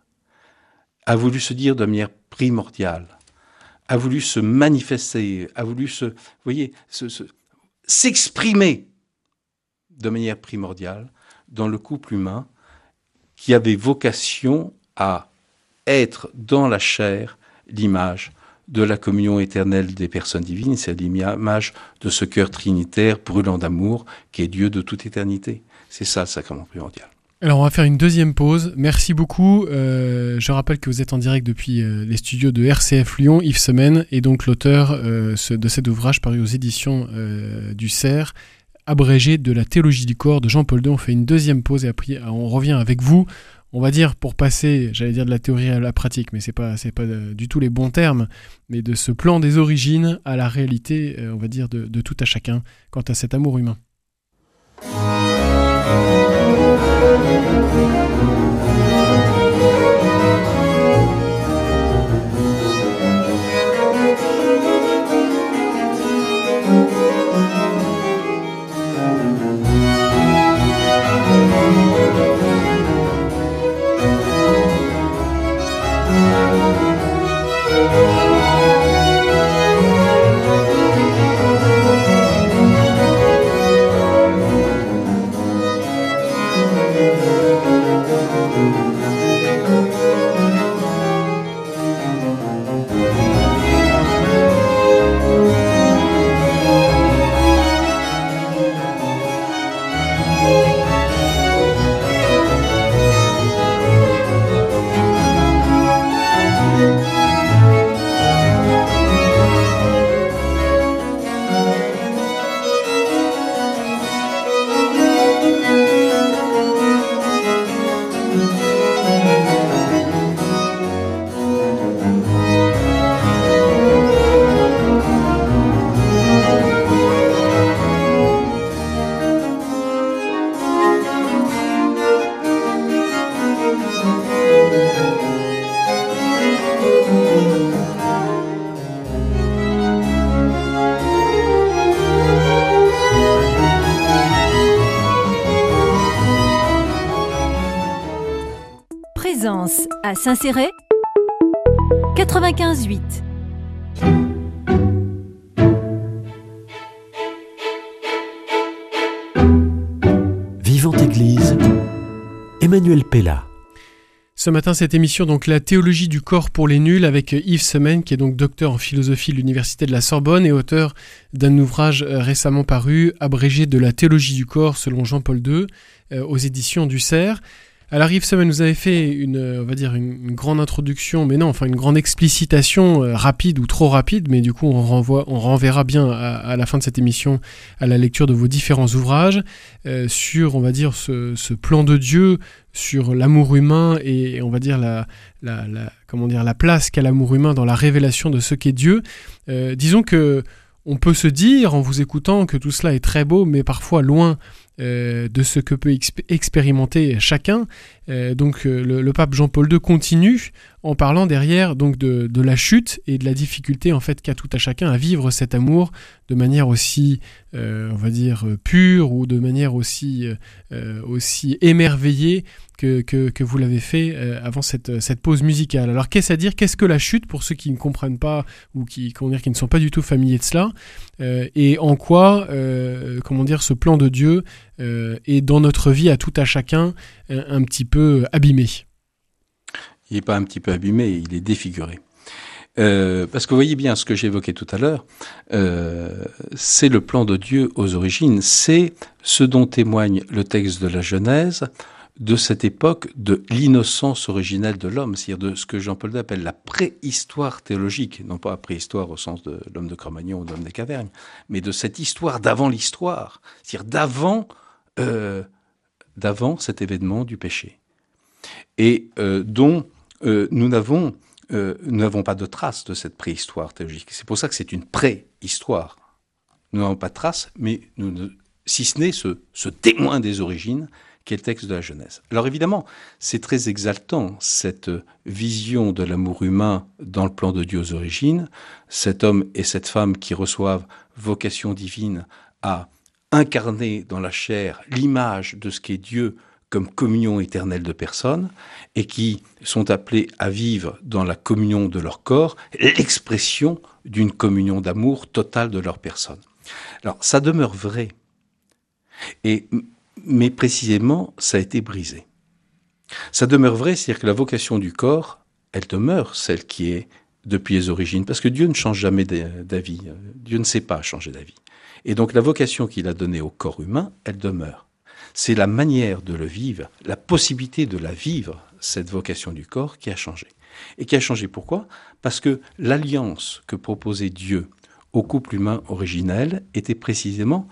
a voulu se dire de manière primordiale, a voulu se manifester, a voulu se, vous voyez, se, se, s'exprimer de manière primordiale dans le couple humain qui avait vocation à être dans la chair l'image de la communion éternelle des personnes divines, c'est l'image de ce cœur trinitaire brûlant d'amour qui est Dieu de toute éternité. C'est ça le sacrement primordial. Alors on va faire une deuxième pause. Merci beaucoup. Euh, je rappelle que vous êtes en direct depuis euh, les studios de R C F Lyon, Yves Semaine, et donc l'auteur euh, de cet ouvrage paru aux éditions euh, du Cerf, abrégé de la théologie du corps de Jean-Paul deux. On fait une deuxième pause et après on revient avec vous. On va dire, pour passer, j'allais dire de la théorie à la pratique, mais c'est pas, c'est pas du tout les bons termes, mais de ce plan des origines à la réalité, on va dire, de, de tout à chacun quant à cet amour humain. Présence à Saint-Céré quatre-vingt-quinze huit. Vivante Église, Emmanuel Pella. Ce matin, cette émission, donc la théologie du corps pour les nuls, avec Yves Semaine, qui est donc docteur en philosophie de l'Université de la Sorbonne et auteur d'un ouvrage récemment paru, abrégé de la théologie du corps selon Jean-Paul deux, euh, aux éditions du Cerf. Alors Yves Semaine, vous avez fait une, on va dire une, une grande introduction, mais non, enfin une grande explicitation euh, rapide ou trop rapide, mais du coup on renvoie, on renverra bien à, à la fin de cette émission à la lecture de vos différents ouvrages euh, sur, on va dire, ce, ce plan de Dieu, sur l'amour humain et on va dire la, la, la comment dire la place qu'a l'amour humain dans la révélation de ce qu'est Dieu. Euh, disons que on peut se dire en vous écoutant que tout cela est très beau, mais parfois loin Euh, de ce que peut exp- expérimenter chacun. Euh, donc euh, le, le pape Jean-Paul deux continue en parlant derrière donc de, de la chute et de la difficulté en fait qu'a tout à chacun à vivre cet amour de manière aussi euh, on va dire pure ou de manière aussi euh, aussi émerveillée que, que, que vous l'avez fait euh, avant cette, cette pause musicale. Alors qu'est-ce à dire, qu'est-ce que la chute pour ceux qui ne comprennent pas ou qui, comment dire, qui ne sont pas du tout familiers de cela euh, et en quoi euh, comment dire ce plan de Dieu euh, est dans notre vie à tout à chacun un, un petit peu abîmé. Il n'est pas un petit peu abîmé, il est défiguré. Euh, parce que vous voyez bien ce que j'évoquais tout à l'heure, euh, c'est le plan de Dieu aux origines, c'est ce dont témoigne le texte de la Genèse, de cette époque de l'innocence originelle de l'homme, c'est-à-dire de ce que Jean-Paul deux appelle la préhistoire théologique, non pas la préhistoire au sens de l'homme de Cro-Magnon ou de l'homme des cavernes, mais de cette histoire d'avant l'histoire, c'est-à-dire d'avant, euh, d'avant cet événement du péché, et euh, dont euh, nous n'avons euh, nous n'avons pas de traces de cette préhistoire théologique. C'est pour ça que c'est une préhistoire. Nous n'avons pas de traces, mais nous ne, si ce n'est ce, ce témoin des origines qui est le texte de la Genèse. Alors évidemment, c'est très exaltant, cette vision de l'amour humain dans le plan de Dieu aux origines, cet homme et cette femme qui reçoivent vocation divine à incarner dans la chair l'image de ce qu'est Dieu comme communion éternelle de personnes, et qui sont appelés à vivre dans la communion de leur corps, l'expression d'une communion d'amour totale de leur personne. Alors, ça demeure vrai. Et mais précisément, ça a été brisé. Ça demeure vrai, c'est-à-dire que la vocation du corps, elle demeure celle qui est depuis les origines, parce que Dieu ne change jamais d'avis. Dieu ne sait pas changer d'avis. Et donc la vocation qu'il a donnée au corps humain, elle demeure. C'est la manière de le vivre, la possibilité de la vivre, cette vocation du corps, qui a changé. Et qui a changé pourquoi ? Parce que l'alliance que proposait Dieu au couple humain originel était précisément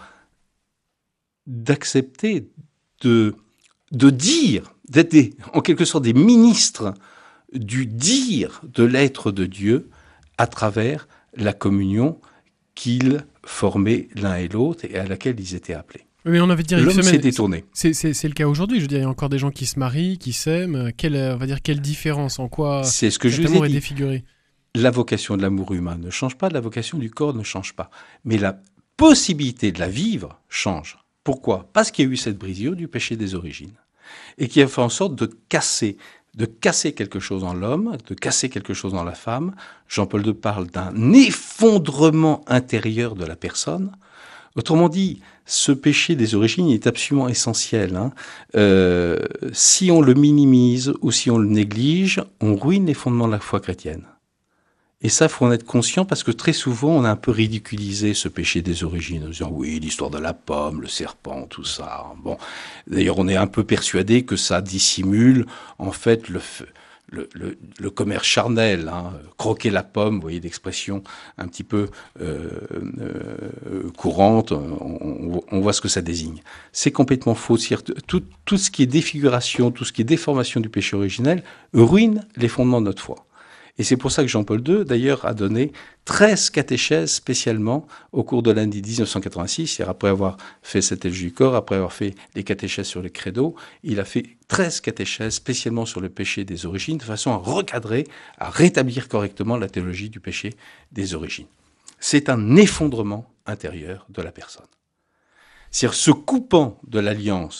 d'accepter de, de dire, d'être des, en quelque sorte des ministres du dire de l'être de Dieu à travers la communion qu'ils formaient l'un et l'autre et à laquelle ils étaient appelés. Mais on avait dit L'homme s'est détourné. C'est, c'est, c'est le cas aujourd'hui. Je veux dire, il y a encore des gens qui se marient, qui s'aiment. Quelle, on va dire, quelle différence, en quoi c'est ce que cet je amour vous ai est dit. défiguré. La vocation de l'amour humain ne change pas, la vocation du corps ne change pas. Mais la possibilité de la vivre change. Pourquoi ? Parce qu'il y a eu cette brisure du péché des origines. Et qui a fait en sorte de casser, de casser quelque chose en l'homme, de casser quelque chose dans la femme. Jean-Paul deux parle d'un effondrement intérieur de la personne. Autrement dit, ce péché des origines est absolument essentiel. Hein. Euh, si on le minimise ou si on le néglige, on ruine les fondements de la foi chrétienne. Et ça, il faut en être conscient parce que très souvent, on a un peu ridiculisé ce péché des origines en disant oui, l'histoire de la pomme, le serpent, tout ça. Bon, d'ailleurs, on est un peu persuadé que ça dissimule en fait le Le, le, le commerce charnel, hein, croquer la pomme, vous voyez l'expression un petit peu euh, euh, courante, on, on voit ce que ça désigne. C'est complètement faux. Tout, tout ce qui est défiguration, tout ce qui est déformation du péché originel ruine les fondements de notre foi. Et c'est pour ça que Jean-Paul deux, d'ailleurs, a donné treize catéchèses spécialement au cours de l'année dix-neuf cent quatre-vingt-six. C'est-à-dire après avoir fait cette théologie du corps, après avoir fait les catéchèses sur le credo, il a fait treize catéchèses spécialement sur le péché des origines, de façon à recadrer, à rétablir correctement la théologie du péché des origines. C'est un effondrement intérieur de la personne. C'est-à-dire se coupant de l'alliance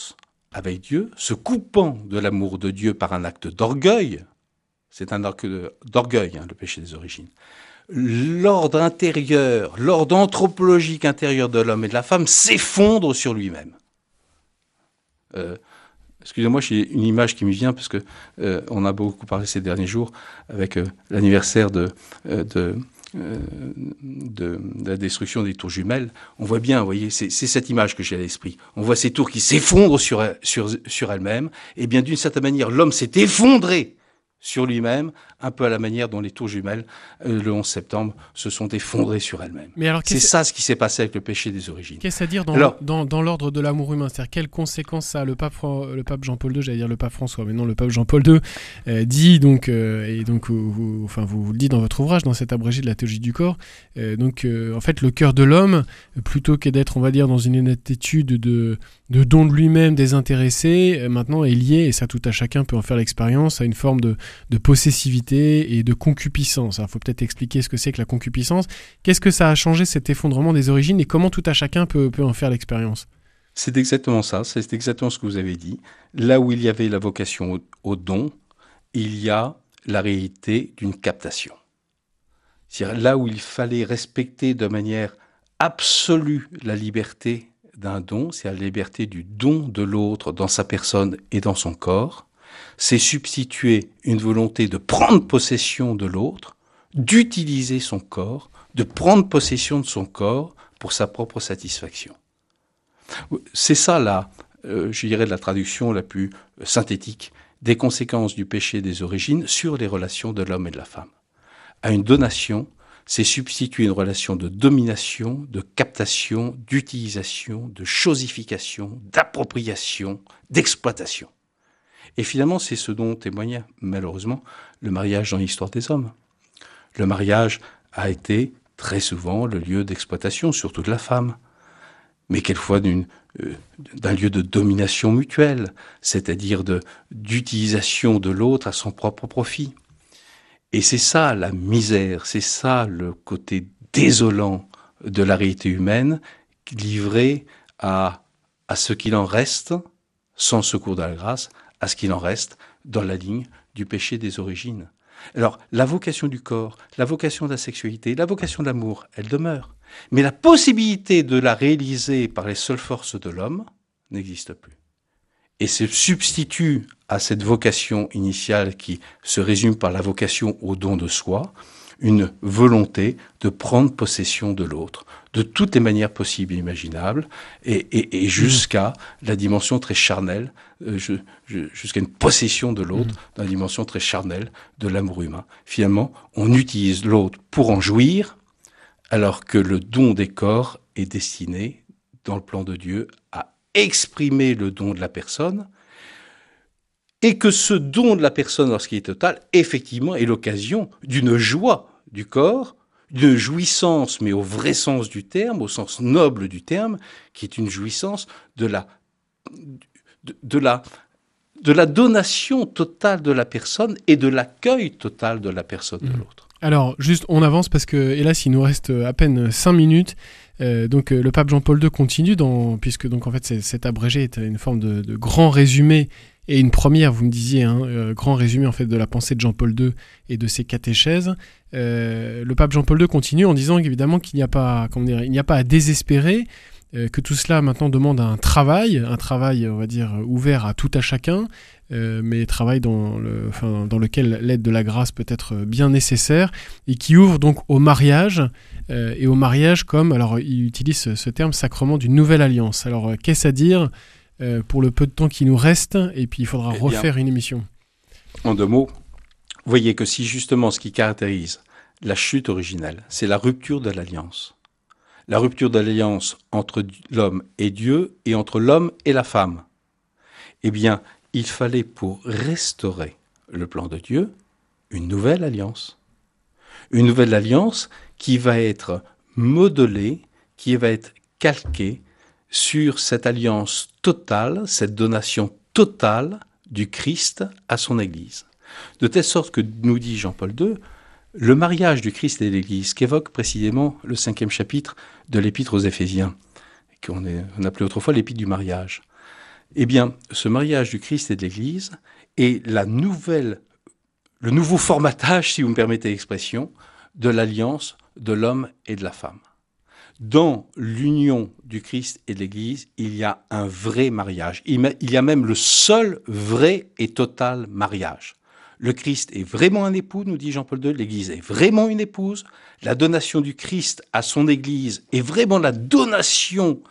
avec Dieu, se coupant de l'amour de Dieu par un acte d'orgueil, c'est un acte d'orgueil, hein, le péché des origines, l'ordre intérieur, l'ordre anthropologique intérieur de l'homme et de la femme s'effondre sur lui-même. Euh, excusez-moi, j'ai une image qui me vient, parce que euh, on a beaucoup parlé ces derniers jours avec euh, l'anniversaire de... Euh, de Euh, de, de la destruction des tours jumelles. On voit bien, vous voyez, c'est, c'est cette image que j'ai à l'esprit. On voit ces tours qui s'effondrent sur, sur, sur elles-mêmes. Et bien, d'une certaine manière, l'homme s'est effondré sur lui-même, un peu à la manière dont les tours jumelles, euh, le onze septembre, se sont effondrées sur elles-mêmes. Mais alors, c'est ça ce qui s'est passé avec le péché des origines. Qu'est-ce à dire dans, alors, dans, dans l'ordre de l'amour humain? C'est-à-dire, quelles conséquences ça a? Le pape, le pape Jean-Paul deux, j'allais dire le pape François, mais non, le pape Jean-Paul deux euh, dit, donc, euh, et donc, vous, vous, enfin, vous, vous le dites dans votre ouvrage, dans cet abrégé de la théologie du corps, euh, donc, euh, en fait, le cœur de l'homme, plutôt que d'être, on va dire, dans une attitude de, de don de lui-même désintéressé, euh, maintenant est lié, et ça tout à chacun peut en faire l'expérience, à une forme de, de possessivité et de concupiscence. Alors, il faut peut-être expliquer ce que c'est que la concupiscence. Qu'est-ce que ça a changé, cet effondrement des origines, et comment tout à chacun peut, peut en faire l'expérience? C'est exactement ça, c'est exactement ce que vous avez dit. Là où il y avait la vocation au, au don, il y a la réalité d'une captation. C'est-à-dire là où il fallait respecter de manière absolue la liberté d'un don, c'est la liberté du don de l'autre dans sa personne et dans son corps, c'est substituer une volonté de prendre possession de l'autre, d'utiliser son corps, de prendre possession de son corps pour sa propre satisfaction. C'est ça, là, euh, je dirais, la traduction la plus synthétique des conséquences du péché des origines sur les relations de l'homme et de la femme. À une donation, c'est substituer une relation de domination, de captation, d'utilisation, de chosification, d'appropriation, d'exploitation. Et finalement, c'est ce dont témoigne, malheureusement, le mariage dans l'histoire des hommes. Le mariage a été très souvent le lieu d'exploitation, surtout de la femme, mais quelquefois d'une, euh, d'un lieu de domination mutuelle, c'est-à-dire de, d'utilisation de l'autre à son propre profit. Et c'est ça la misère, c'est ça le côté désolant de la réalité humaine, livrée à, à ce qu'il en reste, sans secours de la grâce, à ce qu'il en reste dans la ligne du péché des origines. Alors, la vocation du corps, la vocation de la sexualité, la vocation de l'amour, elle demeure. Mais la possibilité de la réaliser par les seules forces de l'homme n'existe plus. Et se substitue à cette vocation initiale qui se résume par la vocation au don de soi, une volonté de prendre possession de l'autre, de toutes les manières possibles et imaginables, et, et, et jusqu'à la dimension très charnelle, euh, je, je, jusqu'à une possession de l'autre, mmh. dans la dimension très charnelle de l'amour humain. Finalement, on utilise l'autre pour en jouir, alors que le don des corps est destiné, dans le plan de Dieu, à exprimer le don de la personne, et que ce don de la personne, lorsqu'il est total, effectivement, est l'occasion d'une joie du corps, d'une jouissance, mais au vrai sens du terme, au sens noble du terme, qui est une jouissance de la, de, de la, de la donation totale de la personne et de l'accueil total de la personne de l'autre. Alors, juste, on avance parce que, hélas, il nous reste à peine cinq minutes. Euh, donc, euh, le pape Jean-Paul deux continue, dans, puisque donc en fait, c'est, cet abrégé est une forme de, de grand résumé et une première, vous me disiez, hein, euh, grand résumé en fait de la pensée de Jean-Paul deux et de ses catéchèses. Euh, le pape Jean-Paul deux continue en disant évidemment qu'il n'y a pas, comment dire, il n'y a pas à désespérer, euh, que tout cela maintenant demande un travail, un travail, on va dire, ouvert à tout à chacun, euh, mais travail dans, le, enfin, dans lequel l'aide de la grâce peut être bien nécessaire et qui ouvre donc au mariage. Euh, et au mariage comme, alors il utilise ce, ce terme sacrement d'une nouvelle alliance. Alors euh, qu'est-ce à dire euh, pour le peu de temps qui nous reste, et puis il faudra eh refaire bien, une émission. En deux mots, vous voyez que si justement ce qui caractérise la chute originelle, c'est la rupture de l'alliance, la rupture de l'alliance entre l'homme et Dieu et entre l'homme et la femme, eh bien il fallait pour restaurer le plan de Dieu une nouvelle alliance. Une nouvelle alliance qui va être modelée, qui va être calquée sur cette alliance totale, cette donation totale du Christ à son Église. De telle sorte que, nous dit Jean-Paul deux, le mariage du Christ et de l'Église, qu'évoque précisément le cinquième chapitre de l'Épître aux Éphésiens, qu'on est, on appelait autrefois l'Épître du mariage, Eh bien, ce mariage du Christ et de l'Église est la nouvelle, le nouveau formatage, si vous me permettez l'expression, de l'alliance de l'homme et de la femme. Dans l'union du Christ et de l'Église, il y a un vrai mariage. Il y a même le seul vrai et total mariage. Le Christ est vraiment un époux, nous dit Jean-Paul deux, l'Église est vraiment une épouse. La donation du Christ à son Église est vraiment la donation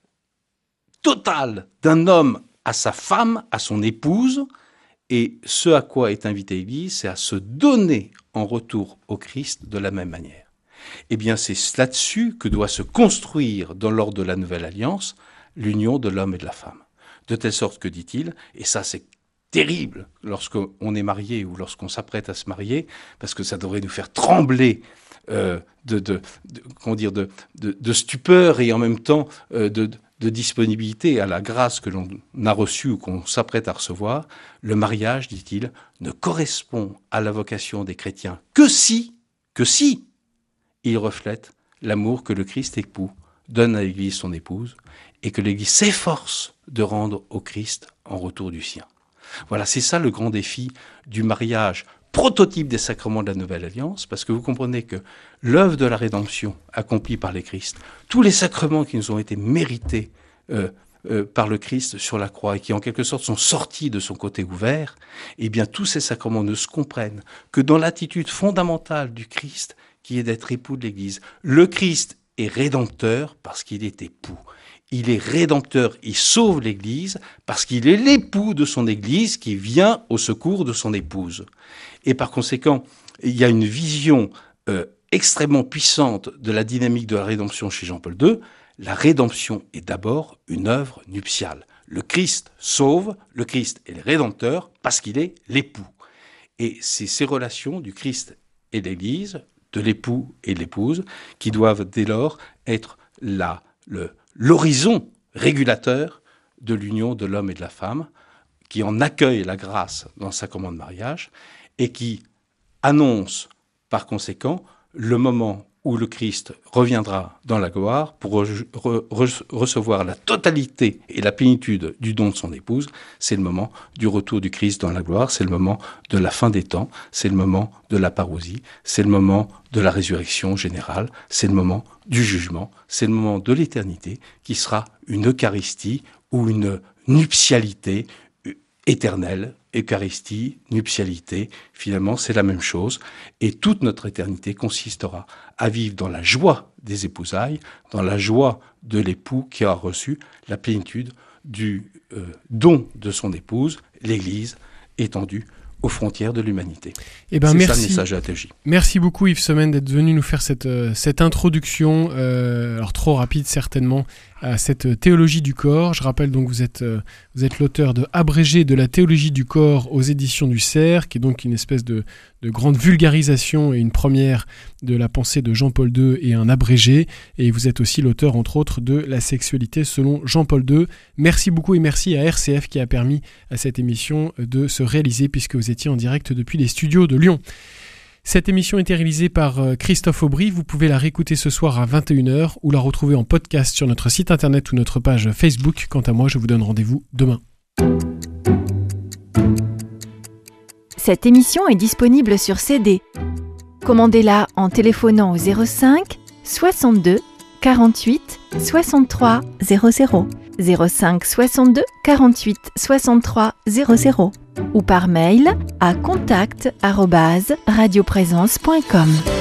totale d'un homme à sa femme, à son épouse. Et ce à quoi est invitée l'Église, c'est à se donner en retour au Christ de la même manière. Eh bien, c'est là-dessus que doit se construire, dans l'ordre de la Nouvelle Alliance, l'union de l'homme et de la femme. De telle sorte que, dit-il, et ça c'est terrible lorsqu'on est marié ou lorsqu'on s'apprête à se marier, parce que ça devrait nous faire trembler euh, de, de, de, comment dire, de, de, de stupeur et en même temps euh, de, de disponibilité à la grâce que l'on a reçue ou qu'on s'apprête à recevoir. Le mariage, dit-il, ne correspond à la vocation des chrétiens que si, que si, il reflète l'amour que le Christ époux donne à l'Église son épouse et que l'Église s'efforce de rendre au Christ en retour du sien. Voilà, c'est ça le grand défi du mariage, prototype des sacrements de la Nouvelle Alliance, parce que vous comprenez que l'œuvre de la rédemption accomplie par les Christ, tous les sacrements qui nous ont été mérités euh, euh, par le Christ sur la croix et qui en quelque sorte sont sortis de son côté ouvert, eh bien tous ces sacrements ne se comprennent que dans l'attitude fondamentale du Christ qui est d'être époux de l'Église. Le Christ est rédempteur parce qu'il est époux. Il est rédempteur, il sauve l'Église parce qu'il est l'époux de son Église qui vient au secours de son épouse. Et par conséquent, il y a une vision euh, extrêmement puissante de la dynamique de la rédemption chez Jean-Paul deux. La rédemption est d'abord une œuvre nuptiale. Le Christ sauve, le Christ est le rédempteur parce qu'il est l'époux. Et c'est ces relations du Christ et de l'Église, de l'époux et de l'épouse, qui doivent dès lors être la, le, l'horizon régulateur de l'union de l'homme et de la femme, qui en accueille la grâce dans le sacrement de mariage et qui annonce par conséquent le moment où le Christ reviendra dans la gloire pour re- re- recevoir la totalité et la plénitude du don de son épouse. C'est le moment du retour du Christ dans la gloire, c'est le moment de la fin des temps, c'est le moment de la parousie, c'est le moment de la résurrection générale, c'est le moment du jugement, c'est le moment de l'éternité qui sera une Eucharistie ou une nuptialité éternelle. Eucharistie, nuptialité, finalement c'est la même chose et toute notre éternité consistera à vivre dans la joie des épousailles, dans la joie de l'époux qui a reçu la plénitude du euh, don de son épouse, l'Église étendue aux frontières de l'humanité. Eh ben, c'est merci. ça le message de la théologie. Merci beaucoup Yves Semaine d'être venu nous faire cette, euh, cette introduction, euh, alors trop rapide certainement, à cette théologie du corps. Je rappelle donc que vous êtes, euh, vous êtes l'auteur de Abrégé de la théologie du corps aux éditions du Cerf, qui est donc une espèce de, de grande vulgarisation et une première de la pensée de Jean-Paul deux et un abrégé. Et vous êtes aussi l'auteur entre autres de La sexualité selon Jean-Paul deux. Merci beaucoup et merci à R C F qui a permis à cette émission de se réaliser puisque vous étiez en direct depuis les studios de Lyon. Cette émission a été réalisée par Christophe Aubry. Vous pouvez la réécouter ce soir à vingt et une heures ou la retrouver en podcast sur notre site internet ou notre page Facebook. Quant à moi, je vous donne rendez-vous demain. Cette émission est disponible sur C D. Commandez-la en téléphonant au zéro cinq soixante-deux quarante-huit soixante-trois zéro zéro, zéro cinq soixante-deux quarante-huit soixante-trois zéro zéro ou par mail à contact arobase radioprésence point com.